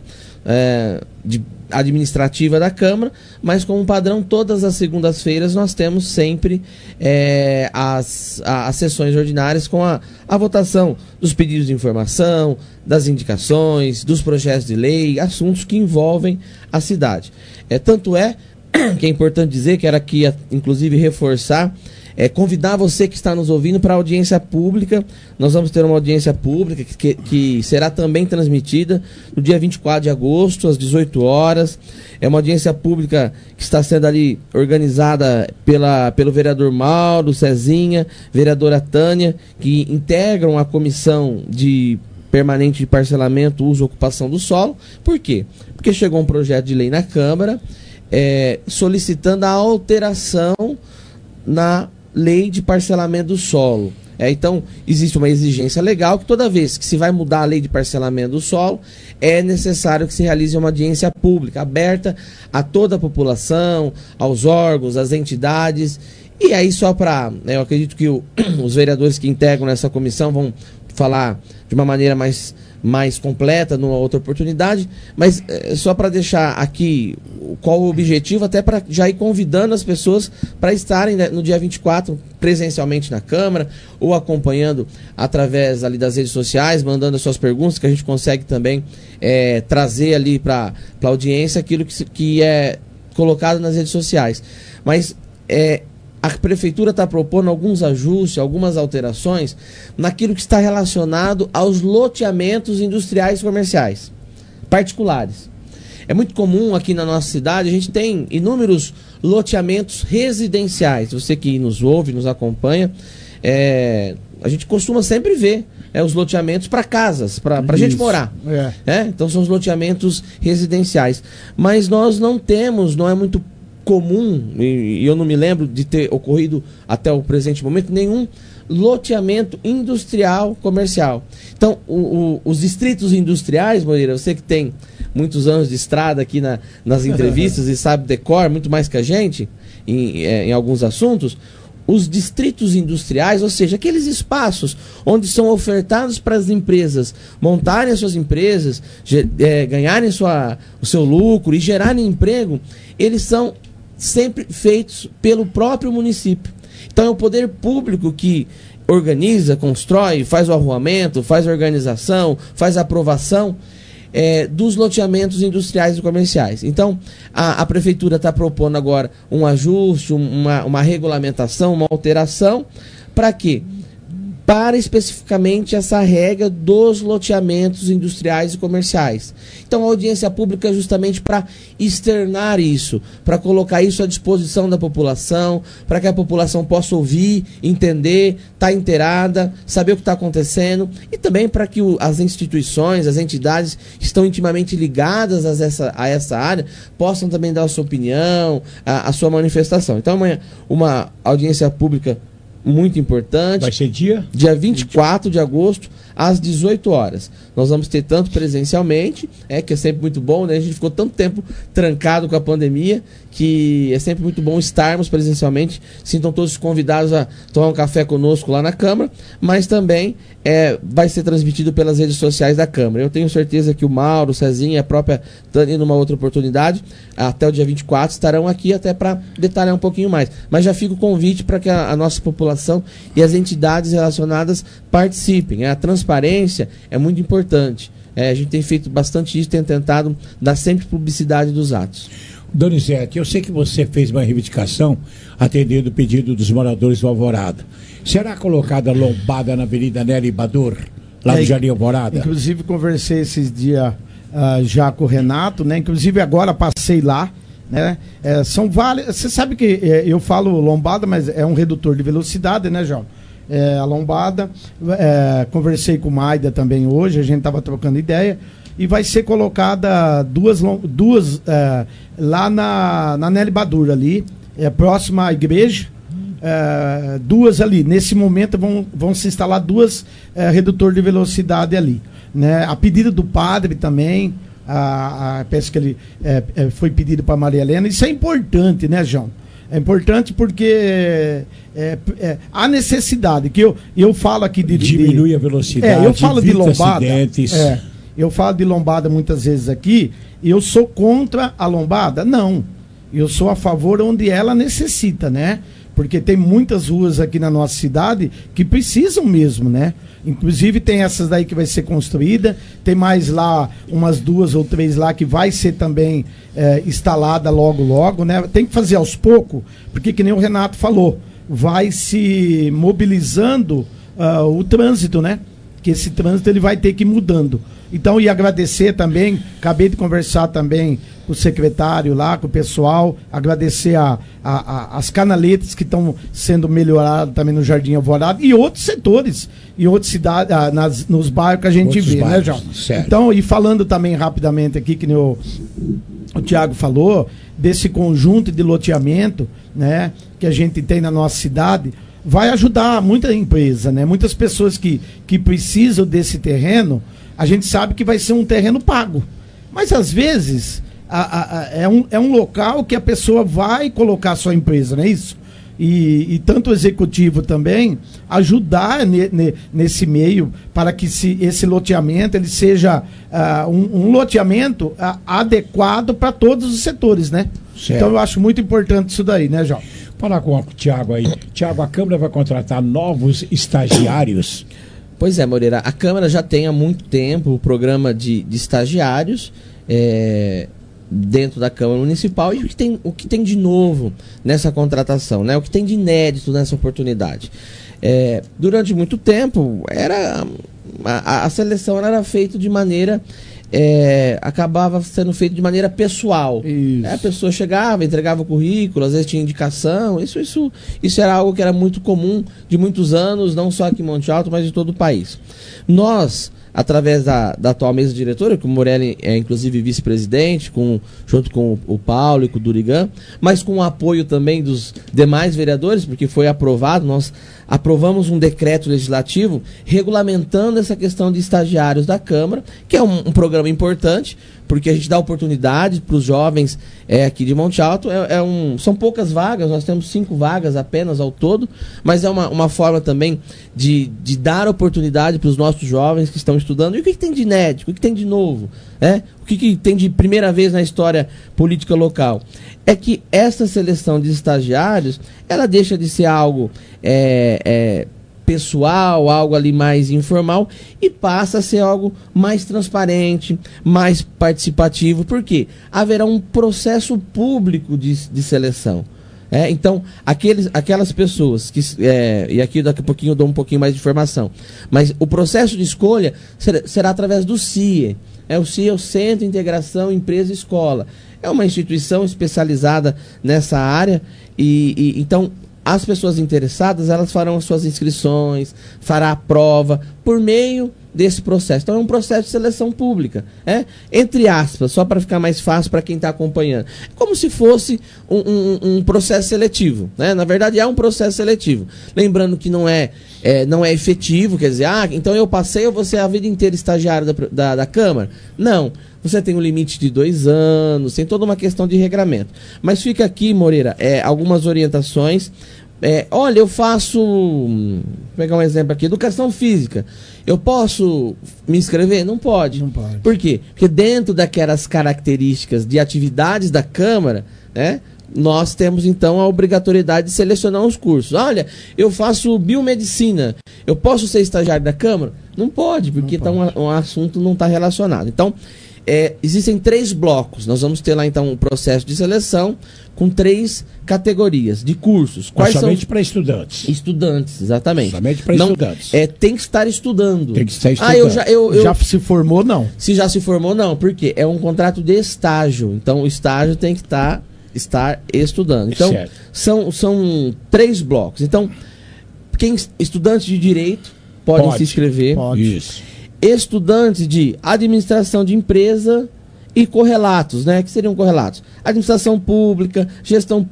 administrativa da Câmara, mas como padrão, todas as segundas-feiras nós temos sempre as sessões ordinárias com a votação dos pedidos de informação, das indicações, dos projetos de lei, assuntos que envolvem a cidade. Tanto é que é importante dizer, quero aqui inclusive reforçar, convidar você que está nos ouvindo para a audiência pública. Nós vamos ter uma audiência pública que será também transmitida no dia 24 de agosto, às 18 horas. É uma audiência pública que está sendo ali organizada pelo vereador Mauro, Cezinha, vereadora Tânia, que integram a comissão permanente de parcelamento, uso e ocupação do solo. Por quê? Porque chegou um projeto de lei na Câmara solicitando a alteração na lei de parcelamento do solo. Então, existe uma exigência legal que toda vez que se vai mudar a lei de parcelamento do solo, é necessário que se realize uma audiência pública, aberta a toda a população, aos órgãos, às entidades. E aí eu acredito que os vereadores que integram essa comissão vão falar de uma maneira mais completa numa outra oportunidade, mas só para deixar aqui qual o objetivo, até para já ir convidando as pessoas para estarem, né, no dia 24 presencialmente na Câmara, ou acompanhando através ali das redes sociais, mandando as suas perguntas, que a gente consegue também trazer ali para a audiência aquilo que é colocado nas redes sociais. Mas a Prefeitura está propondo alguns ajustes, algumas alterações naquilo que está relacionado aos loteamentos industriais e comerciais particulares. É muito comum aqui na nossa cidade, a gente tem inúmeros loteamentos residenciais. Você que nos ouve, nos acompanha, a gente costuma sempre ver os loteamentos para casas, para a gente morar. Então são os loteamentos residenciais. Mas nós não temos, não é muito comum, e eu não me lembro de ter ocorrido até o presente momento, nenhum loteamento industrial comercial. Então, os distritos industriais, Moreira, você que tem muitos anos de estrada aqui nas entrevistas e sabe decor muito mais que a gente em alguns assuntos, os distritos industriais, ou seja, aqueles espaços onde são ofertados para as empresas montarem as suas empresas, ganharem o seu lucro e gerarem emprego, eles são sempre feitos pelo próprio município. Então é o poder público que organiza, constrói, faz o arruamento, faz a organização, faz a aprovação dos loteamentos industriais e comerciais. Então, a Prefeitura está propondo agora um ajuste, uma regulamentação, uma alteração, para quê? Para especificamente essa regra dos loteamentos industriais e comerciais. Então, a audiência pública é justamente para externar isso, para colocar isso à disposição da população, para que a população possa ouvir, entender, estar inteirada, saber o que está acontecendo, e também para que as instituições, as entidades que estão intimamente ligadas a essa área, possam também dar a sua opinião, a sua manifestação. Então, uma audiência pública muito importante. Vai ser dia? Dia 24 de agosto, às 18 horas. Nós vamos ter tanto presencialmente, que é sempre muito bom, né? A gente ficou tanto tempo trancado com a pandemia, que é sempre muito bom estarmos presencialmente. Sintam todos convidados a tomar um café conosco lá na Câmara, mas também vai ser transmitido pelas redes sociais da Câmara. Eu tenho certeza que o Mauro, o Cezinha e a própria Tânia, numa outra oportunidade, até o dia 24, estarão aqui até para detalhar um pouquinho mais. Mas já fica o convite para que a nossa população e as entidades relacionadas participem. A transparência é muito importante. A gente tem feito bastante isso, tem tentado dar sempre publicidade dos atos. Donizete, eu sei que você fez uma reivindicação atendendo o pedido dos moradores do Alvorada. Será colocada lombada na Avenida Nery Badur, lá no Jardim Alvorada? Inclusive, conversei esses dias já com o Renato, né? Inclusive, agora passei lá, né? São várias... Você sabe que eu falo lombada, mas é um redutor de velocidade, né, João? A lombada, conversei com o Maida também hoje, a gente estava trocando ideia, e vai ser colocada duas lá na Nery Badur ali, próxima à igreja, duas ali. Nesse momento vão se instalar duas redutores de velocidade ali, né? A pedido do padre também, peço que ele foi pedido para Maria Helena. Isso é importante, né, João? É importante porque há necessidade, que eu falo aqui diminui a velocidade, eu falo de lombada, acidentes. Eu falo de lombada muitas vezes aqui, e eu sou contra a lombada? Não. Eu sou a favor onde ela necessita, né? Porque tem muitas ruas aqui na nossa cidade que precisam mesmo, né? Inclusive tem essas daí que vai ser construída, tem mais lá, umas 2 ou 3 lá que vai ser também instalada logo, né? Tem que fazer aos poucos, porque que nem o Renato falou, vai se mobilizando o trânsito, né? Que esse trânsito ele vai ter que ir mudando. Então, e agradecer também, acabei de conversar também com o secretário lá, com o pessoal, agradecer as canaletas que estão sendo melhoradas também no Jardim Alvorada e outros setores, e outras cidades, nos bairros que a gente vê, né, João? Certo. Então, e falando também rapidamente aqui, que nem o Tiago falou, desse conjunto de loteamento, né, que a gente tem na nossa cidade, vai ajudar muita empresa, né? Muitas pessoas que precisam desse terreno, a gente sabe que vai ser um terreno pago. Mas às vezes é um local que a pessoa vai colocar a sua empresa, não é isso? E tanto o executivo também ajudar nesse meio para que esse loteamento ele seja um loteamento adequado para todos os setores, né? Certo. Então eu acho muito importante isso daí, né, João? Falar com o Tiago aí. Tiago, a Câmara vai contratar novos estagiários? Pois é, Moreira, a Câmara já tem há muito tempo o programa de estagiários. dentro da Câmara Municipal e o que tem de novo nessa contratação, né? O que tem de inédito nessa oportunidade. Durante muito tempo, a seleção era feita de maneira... acabava sendo feito de maneira pessoal. A pessoa chegava, entregava o currículo, às vezes tinha indicação. Isso era algo que era muito comum de muitos anos, não só aqui em Monte Alto, mas em todo o país. Nós, através da atual mesa diretora, que o Morelli é inclusive vice-presidente, junto com o Paulo e com o Durigan, mas com o apoio também dos demais vereadores, porque foi aprovado, nós aprovamos um decreto legislativo regulamentando essa questão de estagiários da Câmara, que é um programa importante, porque a gente dá oportunidade para os jovens aqui de Monte Alto. São poucas vagas, nós temos 5 vagas apenas ao todo, mas é uma forma também de dar oportunidade para os nossos jovens que estão estudando. E o que tem de inédito? O que tem de novo? O que tem de primeira vez na história política local? É que essa seleção de estagiários, ela deixa de ser algo pessoal, algo ali mais informal, e passa a ser algo mais transparente, mais participativo. Por quê? Haverá um processo público de seleção. Então, aquelas pessoas que... e aqui daqui a pouquinho eu dou um pouquinho mais de informação. Mas o processo de escolha será através do CIE. O CIE é o Centro de Integração Empresa-Escola. É uma instituição especializada nessa área então... As pessoas interessadas, elas farão as suas inscrições, fará a prova por meio desse processo. Então é um processo de seleção pública, entre aspas, só para ficar mais fácil para quem está acompanhando. É como se fosse um processo seletivo, né? Na verdade é um processo seletivo. Lembrando que não é efetivo, quer dizer, então eu passei, eu vou ser a vida inteira estagiário da Câmara. Não. Você tem um limite de 2 anos, tem toda uma questão de regramento. Mas fica aqui, Moreira, algumas orientações. Olha, eu faço... Vou pegar um exemplo aqui. Educação física. Eu posso me inscrever? Não pode. Não pode. Por quê? Porque dentro daquelas características de atividades da Câmara, nós temos, então, a obrigatoriedade de selecionar os cursos. Olha, eu faço biomedicina. Eu posso ser estagiário da Câmara? Não pode, porque um assunto não está relacionado. Então... existem 3 blocos. Nós vamos ter lá então um processo de seleção com 3 categorias de cursos. Quais são? Somente para estudantes. Estudantes, exatamente. Somente para estudantes. Tem que estar estudando. Tem que estar estudando. Já se formou, não? Se já se formou, não. Por quê? É um contrato de estágio. Então o estágio tem que estar estudando. Então são 3 blocos. Então estudantes de direito podem se inscrever. Pode. Isso. Estudantes de administração de empresa e correlatos, que seriam correlatos? Administração pública, gestão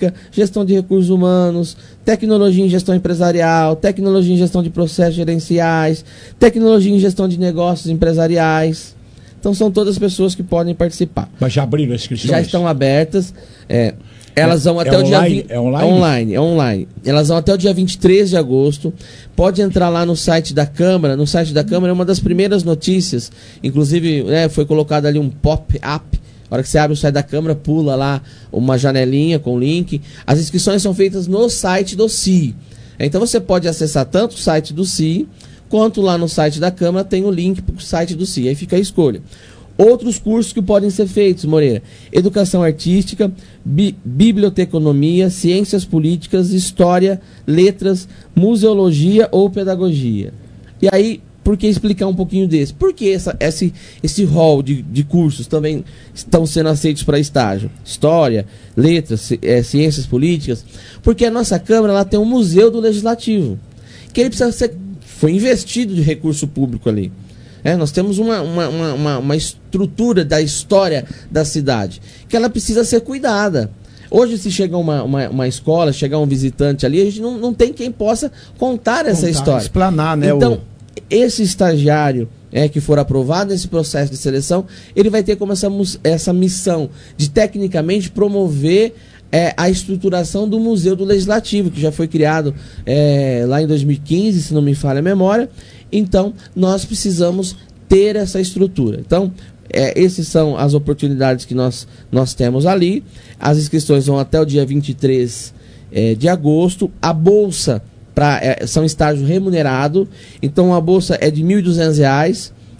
de recursos humanos, tecnologia em gestão empresarial, tecnologia em gestão de processos gerenciais, tecnologia em gestão de negócios empresariais. Então são todas pessoas que podem participar. Mas já abriram as inscrições? Já estão abertas. Elas vão até o dia... É online? É online. Elas vão até o dia 23 de agosto. Pode entrar lá no site da Câmara. No site da Câmara é uma das primeiras notícias. Inclusive, foi colocado ali um pop-up. Na hora que você abre o site da Câmara, pula lá uma janelinha com link. As inscrições são feitas no site do CIE. Então você pode acessar tanto o site do CIE, quanto lá no site da Câmara tem o link para o site do CIE. Aí fica a escolha. Outros cursos que podem ser feitos, Moreira: educação artística, biblioteconomia, ciências políticas, história, letras, museologia ou pedagogia. E aí, por que explicar um pouquinho desse? Por que esse rol de cursos também estão sendo aceitos para estágio? História, letras, ciências políticas. Porque a nossa Câmara ela tem um museu do Legislativo, que ele precisa ser... Foi investido de recurso público ali. Nós temos uma estrutura da história da cidade que ela precisa ser cuidada. Hoje, se chega uma escola, chegar um visitante ali, a gente não tem quem possa contar essa história. Explanar, Então, esse estagiário que for aprovado nesse processo de seleção, ele vai ter como essa missão de, tecnicamente, promover a estruturação do Museu do Legislativo, que já foi criado lá em 2015, se não me falha a memória. Então, nós precisamos ter essa estrutura. Então, essas são as oportunidades que nós temos ali. As inscrições vão até o dia 23 de agosto. A bolsa são estágio remunerado. Então, a bolsa é de R$ 1.200.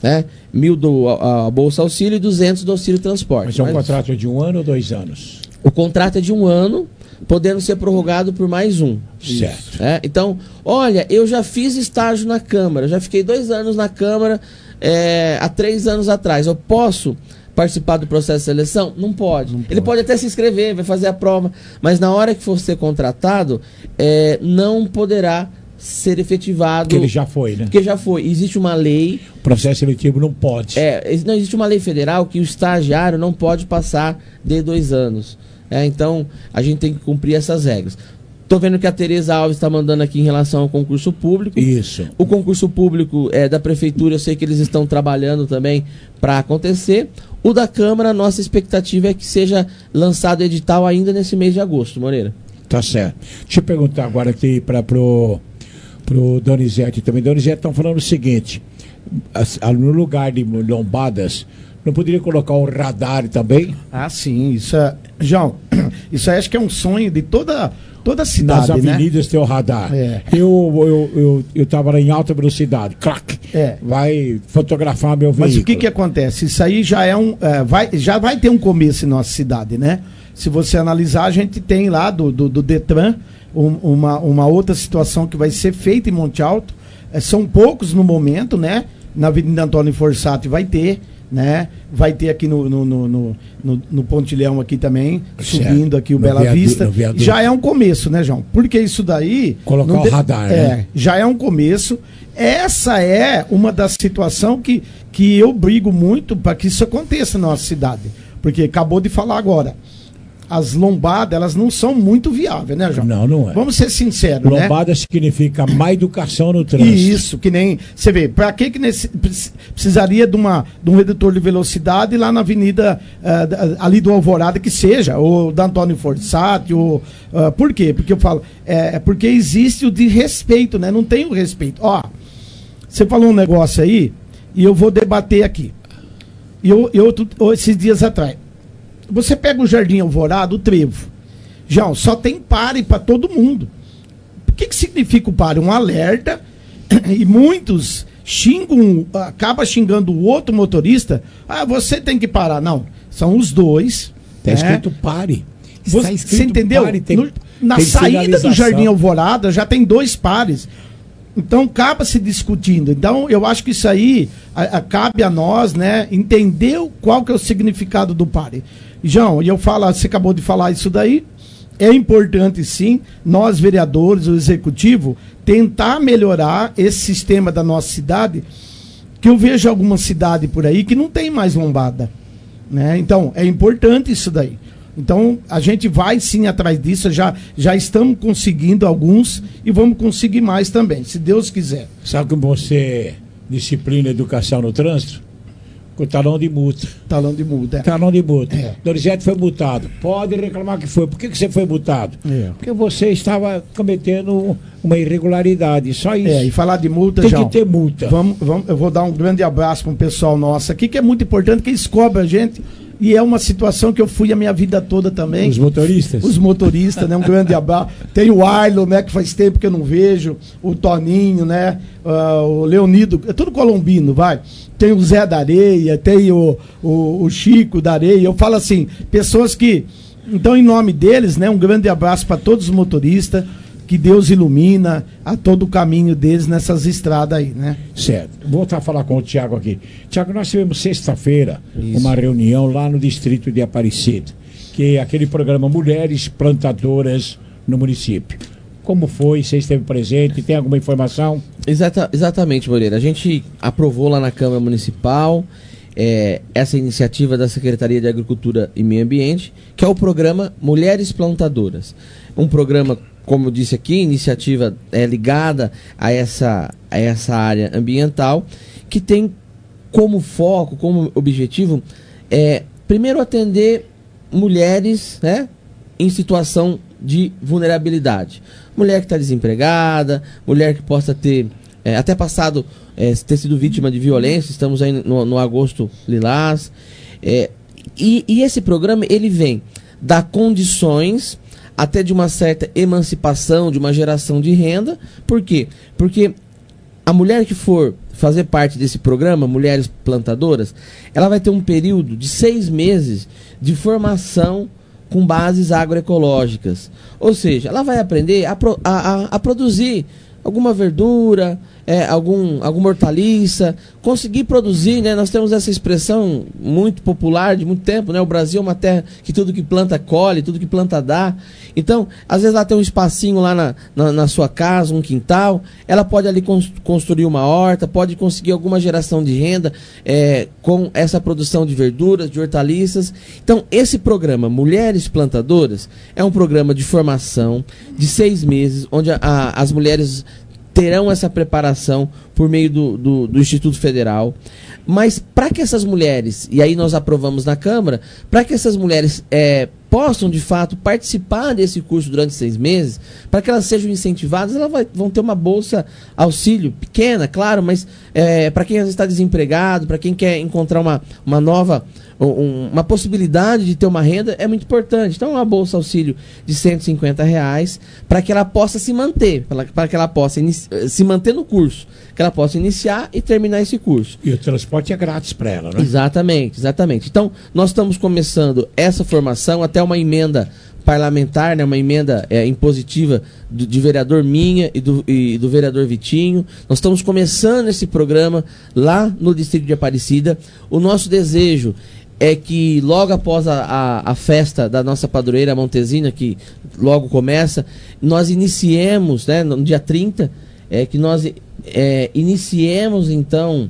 né? 1.000 do a Bolsa Auxílio e 200 do Auxílio Transporte. Mas é um contrato de 1 ano ou 2 anos? O contrato é de 1 ano, podendo ser prorrogado por mais 1. Certo. Então, olha, eu já fiz estágio na Câmara, já fiquei 2 anos na Câmara há 3 anos atrás. Eu posso participar do processo de seleção? Não pode. Ele pode até se inscrever, vai fazer a prova, mas na hora que for ser contratado, não poderá ser efetivado. Porque ele já foi, né? Porque já foi. Existe uma lei. O processo seletivo não pode. Não existe uma lei federal que o estagiário não pode passar de 2 anos. Então, a gente tem que cumprir essas regras. Estou vendo que a Tereza Alves está mandando aqui em relação ao concurso público. Isso. O concurso público da Prefeitura, eu sei que eles estão trabalhando também para acontecer. O da Câmara, nossa expectativa é que seja lançado edital ainda nesse mês de agosto, Moreira. Tá certo. Deixa eu perguntar agora aqui pro Donizete também. Donizete, estão falando o seguinte: no lugar de lombadas, não poderia colocar um radar também? Ah, sim. Isso João, isso aí acho que é um sonho de toda a cidade, nas avenidas, né? Tem o radar. Eu estava em alta velocidade, clac, vai fotografar meu veículo. Mas o que acontece? Isso aí já já vai ter um começo em nossa cidade, né? Se você analisar, a gente tem lá do Detran uma outra situação que vai ser feita em Monte Alto. São poucos no momento, né? Na Avenida Antônio Forçati vai ter, né? Vai ter aqui no Pontilhão aqui também, subindo aqui o Bela Vista. Já é um começo, né, João? Porque isso daí... Colocar o radar, né? Já é um começo. Essa é uma das situações que eu brigo muito para que isso aconteça na nossa cidade. Porque acabou de falar agora. As lombadas, elas não são muito viáveis, né, João? Não é. Vamos ser sinceros, né? Lombada significa má educação no trânsito. Isso, que nem... Você vê, para que precisaria de um redutor de velocidade lá na avenida ali do Alvorada, que seja, ou da Antônio Forçati, ou... por quê? Porque eu falo... porque existe o de respeito, né? Não tem o respeito. Ó, você falou um negócio aí, e eu vou debater aqui. Esses dias atrás... Você pega o Jardim Alvorada, o Trevo. João, só tem pare para todo mundo. O que significa o pare? Um alerta, e muitos acaba xingando o outro motorista. Ah, você tem que parar. Não, são os dois. Está escrito pare. Você entendeu? Pare, na saída do Jardim Alvorada já tem 2 pares. Então acaba se discutindo. Então eu acho que isso aí cabe a nós, né, entender qual que é o significado do pare. João, você acabou de falar isso daí, é importante sim, nós vereadores, o executivo, tentar melhorar esse sistema da nossa cidade, que eu vejo alguma cidade por aí que não tem mais lombada, né? Então é importante isso daí. Então a gente vai sim atrás disso, já estamos conseguindo alguns e vamos conseguir mais também, se Deus quiser. Sabe como você disciplina a educação no trânsito? Com talão de multa. Talão de multa, Talão de multa. Donizete foi multado. Pode reclamar que foi. Por que você foi multado? Porque você estava cometendo uma irregularidade. Só isso. E falar de multa, tem que ter multa. Eu vou dar um grande abraço para o pessoal nosso aqui, que é muito importante, que eles cobram a gente. E é uma situação que eu fui a minha vida toda também. Os motoristas? Os motoristas, né? Um grande abraço. Tem o Arlo, né? Que faz tempo que eu não vejo. O Toninho, né? O Leonido. É tudo colombino, vai. Tem o Zé da Areia, tem o Chico da Areia. Eu falo assim, pessoas que... Então, em nome deles, né? Um grande abraço para todos os motoristas. Que Deus ilumina a todo o caminho deles nessas estradas aí, né? Certo. Vou voltar a falar com o Tiago aqui. Tiago, nós tivemos sexta-feira uma reunião lá no distrito de Aparecida, que é aquele programa Mulheres Plantadoras no município. Como foi? Você esteve presente? Tem alguma informação? Exatamente, Moreira. A gente aprovou lá na Câmara Municipal essa iniciativa da Secretaria de Agricultura e Meio Ambiente, que é o programa Mulheres Plantadoras. Um programa, como eu disse aqui, iniciativa ligada a essa área ambiental, que tem como foco, como objetivo, primeiro atender mulheres, né, em situação de vulnerabilidade. Mulher que está desempregada, mulher que possa ter até passado, ter sido vítima de violência, estamos aí no agosto lilás. E esse programa, ele vem dar condições até de uma certa emancipação, de uma geração de renda. Por quê? Porque a mulher que for fazer parte desse programa, Mulheres Plantadoras, ela vai ter um período de 6 meses de formação com bases agroecológicas. Ou seja, ela vai aprender a produzir alguma verdura, alguma hortaliça, conseguir produzir, né? Nós temos essa expressão muito popular de muito tempo, né? O Brasil é uma terra que tudo que planta colhe, tudo que planta dá. Então, às vezes ela tem um espacinho lá na sua casa, um quintal, ela pode ali construir uma horta, pode conseguir alguma geração de renda com essa produção de verduras, de hortaliças. Então, esse programa Mulheres Plantadoras é um programa de formação de 6 meses, onde as mulheres terão essa preparação por meio do Instituto Federal. Mas para que essas mulheres, e aí nós aprovamos na Câmara, para que essas mulheres possam de fato participar desse curso durante 6 meses, para que elas sejam incentivadas, elas vão ter uma bolsa auxílio pequena, claro, mas para quem está desempregado, para quem quer encontrar uma nova, uma possibilidade de ter uma renda, é muito importante. Então, uma bolsa auxílio de R$150 para que ela possa se manter, para que ela possa se manter no curso, que ela possa iniciar e terminar esse curso. E o transporte é grátis para ela, né? Exatamente. Então, nós estamos começando essa formação, até uma emenda parlamentar, né, uma emenda impositiva de vereador Minha e do vereador Vitinho. Nós estamos começando esse programa lá no distrito de Aparecida. O nosso desejo é que logo após a festa da nossa padroeira Montesina, que logo começa, nós iniciemos, né, no dia 30, que nós iniciemos então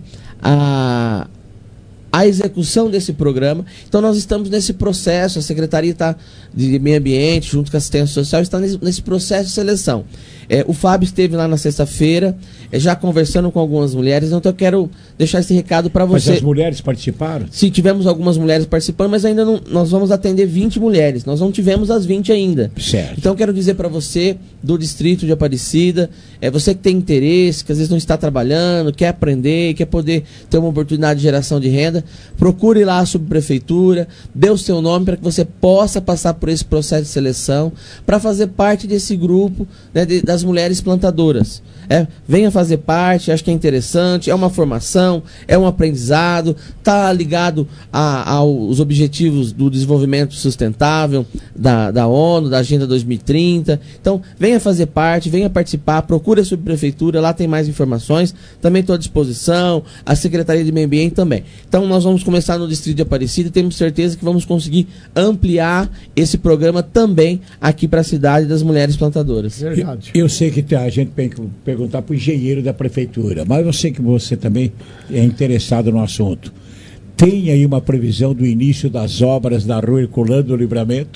a execução desse programa. Então nós estamos nesse processo, a Secretaria de Meio Ambiente, junto com a Assistência Social, está nesse processo de seleção. O Fábio esteve lá na sexta-feira, já conversando com algumas mulheres, então eu quero deixar esse recado para você. Mas as mulheres participaram? Sim, tivemos algumas mulheres participando, mas ainda não, nós vamos atender 20 mulheres, nós não tivemos as 20 ainda. Certo. Então eu quero dizer para você, do distrito de Aparecida, você que tem interesse, que às vezes não está trabalhando, quer aprender, quer poder ter uma oportunidade de geração de renda, procure lá a subprefeitura, dê o seu nome para que você possa passar por esse processo de seleção, para fazer parte desse grupo, né, das mulheres plantadoras. Venha fazer parte, acho que é interessante, é uma formação, é um aprendizado, está ligado aos objetivos do desenvolvimento sustentável da ONU, da Agenda 2030. Então, venha fazer parte, venha participar, procure a subprefeitura, lá tem mais informações, também estou à disposição, a Secretaria de Meio Ambiente também. Então, nós vamos começar no distrito de Aparecida e temos certeza que vamos conseguir ampliar esse programa também aqui para a cidade das mulheres plantadoras. Verdade. Eu sei que a gente tem que perguntar para o engenheiro da prefeitura, mas eu sei que você também é interessado no assunto. Tem aí uma previsão do início das obras da rua Herculano do Livramento?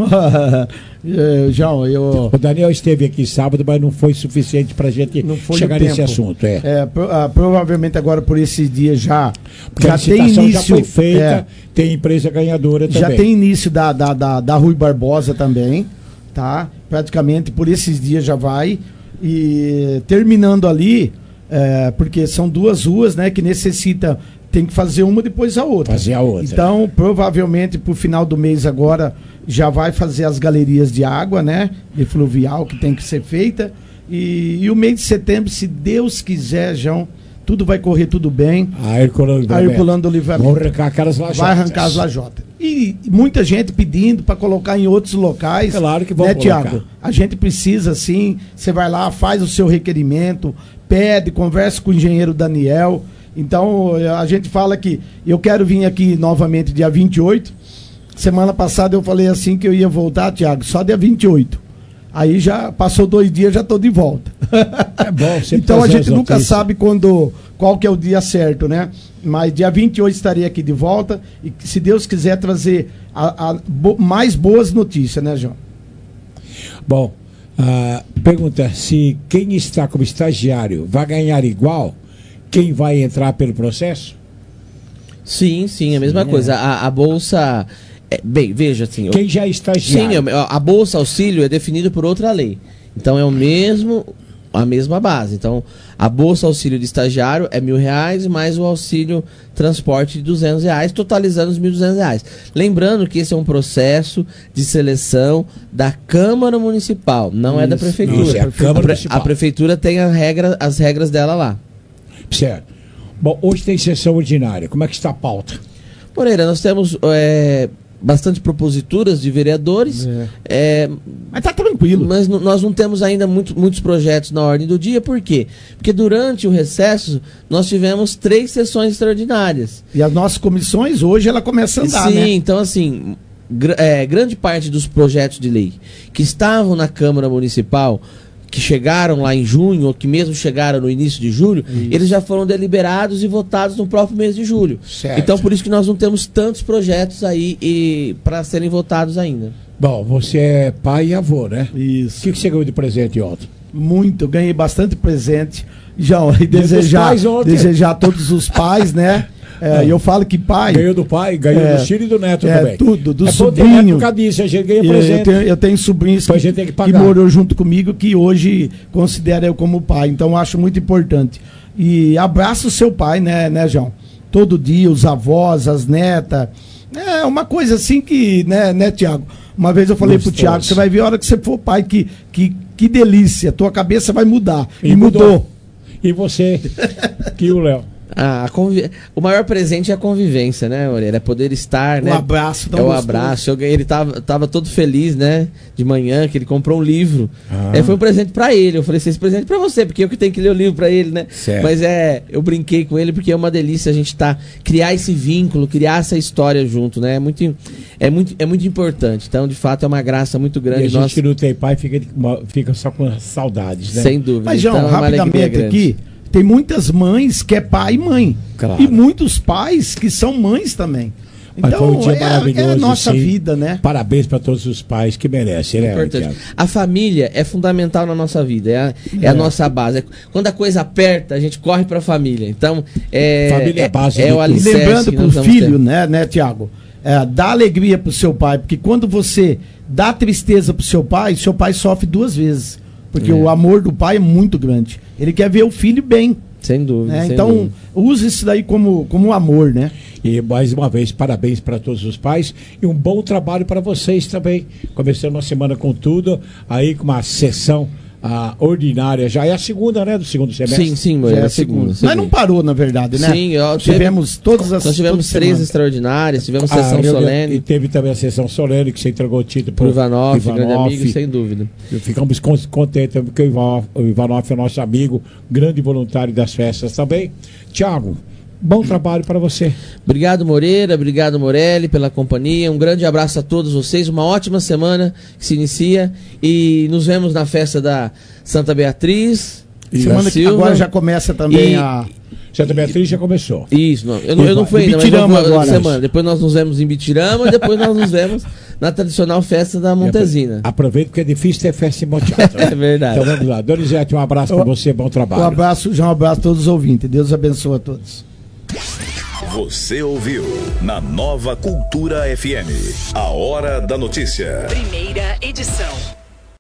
João, o Daniel esteve aqui sábado, mas não foi suficiente para a gente chegar nesse assunto. Provavelmente agora por esses dias já tem início. Já foi feita, tem empresa ganhadora também. Já tem início da Rui Barbosa também, tá? Praticamente por esses dias já vai. E terminando ali, porque são 2 ruas, né, que tem que fazer uma depois a outra. Fazer a outra. Então, provavelmente pro final do mês agora já vai fazer as galerias de água, né, de fluvial que tem que ser feita. E o mês de setembro, se Deus quiser, João, tudo vai correr tudo bem. A Herculano do Livramento. Vão arrancar aquelas lajotas. Vai arrancar as lajotas. E muita gente pedindo para colocar em outros locais. Claro que vão colocar. Tiago? A gente precisa, sim. Você vai lá, faz o seu requerimento, pede, conversa com o engenheiro Daniel. Então, a gente fala que eu quero vir aqui novamente dia 28. Semana passada eu falei assim que eu ia voltar, Tiago, só dia 28. Aí já passou 2 dias, já estou de volta. É bom, então a gente nunca sabe qual que é o dia certo, né? Mas dia 28 estarei aqui de volta e se Deus quiser trazer mais boas notícias, né, João? Bom, pergunta se quem está como estagiário vai ganhar igual quem vai entrar pelo processo? Sim, a mesma coisa. A bolsa... bem, veja assim... Quem já é estagiário? Sim, a bolsa auxílio é definida por outra lei. Então é a mesma base. Então a bolsa auxílio de estagiário é R$1.000 mais o auxílio transporte de R$200, totalizando os R$1.200. Lembrando que esse é um processo de seleção da Câmara Municipal, não é da Prefeitura. Não, a Câmara Municipal. A Prefeitura tem as regras dela lá. Certo. Bom, hoje tem sessão ordinária. Como é que está a pauta? Moreira, nós temos bastante proposituras de vereadores. Mas tá tranquilo. Mas nós não temos ainda muitos projetos na ordem do dia. Por quê? Porque durante o recesso nós tivemos 3 sessões extraordinárias. E as nossas comissões, hoje, ela começa a andar, Sim, né? então assim, grande parte dos projetos de lei que estavam na Câmara Municipal, que chegaram lá em junho, ou que mesmo chegaram no início de julho, eles já foram deliberados e votados no próprio mês de julho. Certo. Então, por isso que nós não temos tantos projetos aí para serem votados ainda. Bom, você é pai e avô, né? Isso. O que você ganhou de presente ontem? Muito, ganhei bastante presente. João, e desejar a todos os pais, né? Eu falo que pai... Ganhou do pai, ganhou do filho e do neto também. Tudo, do sobrinho. A gente ganha presente. Eu tenho sobrinhos que morou junto comigo, que hoje considera eu como pai. Então eu acho muito importante. E abraça o seu pai, né, João? Todo dia, os avós, as netas. É uma coisa assim que, né, Tiago? Uma vez eu falei pro Tiago, você vai ver a hora que você for pai, que delícia, tua cabeça vai mudar. E mudou. E você, que o Léo? O maior presente é a convivência, né, Moreira? É poder estar, né? Um abraço. O abraço. Ele tava todo feliz, né? De manhã, que ele comprou um livro. Foi um presente pra ele. Eu falei, esse presente pra você, porque eu que tenho que ler o livro pra ele, né? Certo. Mas eu brinquei com ele porque é uma delícia a gente criar esse vínculo, criar essa história junto, né? É muito importante. Então, de fato, é uma graça muito grande. E a gente que não tem pai fica só com saudades, né? Sem dúvida. Mas, João, então, rapidamente aqui, tem muitas mães que é pai e mãe. Claro. E muitos pais que são mães também. Mas então, foi um dia maravilhoso, é a nossa sim. vida, né? Parabéns para todos os pais que merecem, né? Importante. A família é fundamental na nossa vida, é a nossa base. Quando a coisa aperta, a gente corre para a família. Então, família é a base o alicerce. Lembrando para o filho, né, Tiago? Dá alegria para o seu pai, porque quando você dá tristeza para o seu pai sofre 2 vezes. Porque o amor do pai é muito grande. Ele quer ver o filho bem. Sem dúvida. Né? Então, use isso daí como amor, né? E mais uma vez, parabéns para todos os pais e um bom trabalho para vocês também. Começando uma semana com tudo, aí com uma sessão ordinária. Já é a segunda, né? Do segundo semestre. Sim, é a segunda. Mas não parou, na verdade, né? Sim, tivemos todas as. Nós tivemos 3 extraordinárias, tivemos sessão solene. E teve também a sessão solene, que você entregou o título para o Ivanoff, grande amigo, sem dúvida. Ficamos contentes, porque o Ivanoff é nosso amigo, grande voluntário das festas também. Tiago, bom trabalho para você. Obrigado, Moreira, obrigado, Morelli, pela companhia. Um grande abraço a todos vocês. Uma ótima semana que se inicia. E nos vemos na festa da Santa Beatriz. Semana que agora já começa também a. Santa Beatriz já começou. Isso, eu não fui ainda, mas agora, semana. Depois nós nos vemos em Bitirama e depois nós nos vemos na tradicional festa da Montezina. Aproveita porque é difícil ter festa em Monte Alto. É verdade. Então vamos lá. Donizete, um abraço para você, bom trabalho. Um abraço a todos os ouvintes. Deus abençoe a todos. Você ouviu na Nova Cultura FM. A Hora da Notícia. Primeira edição.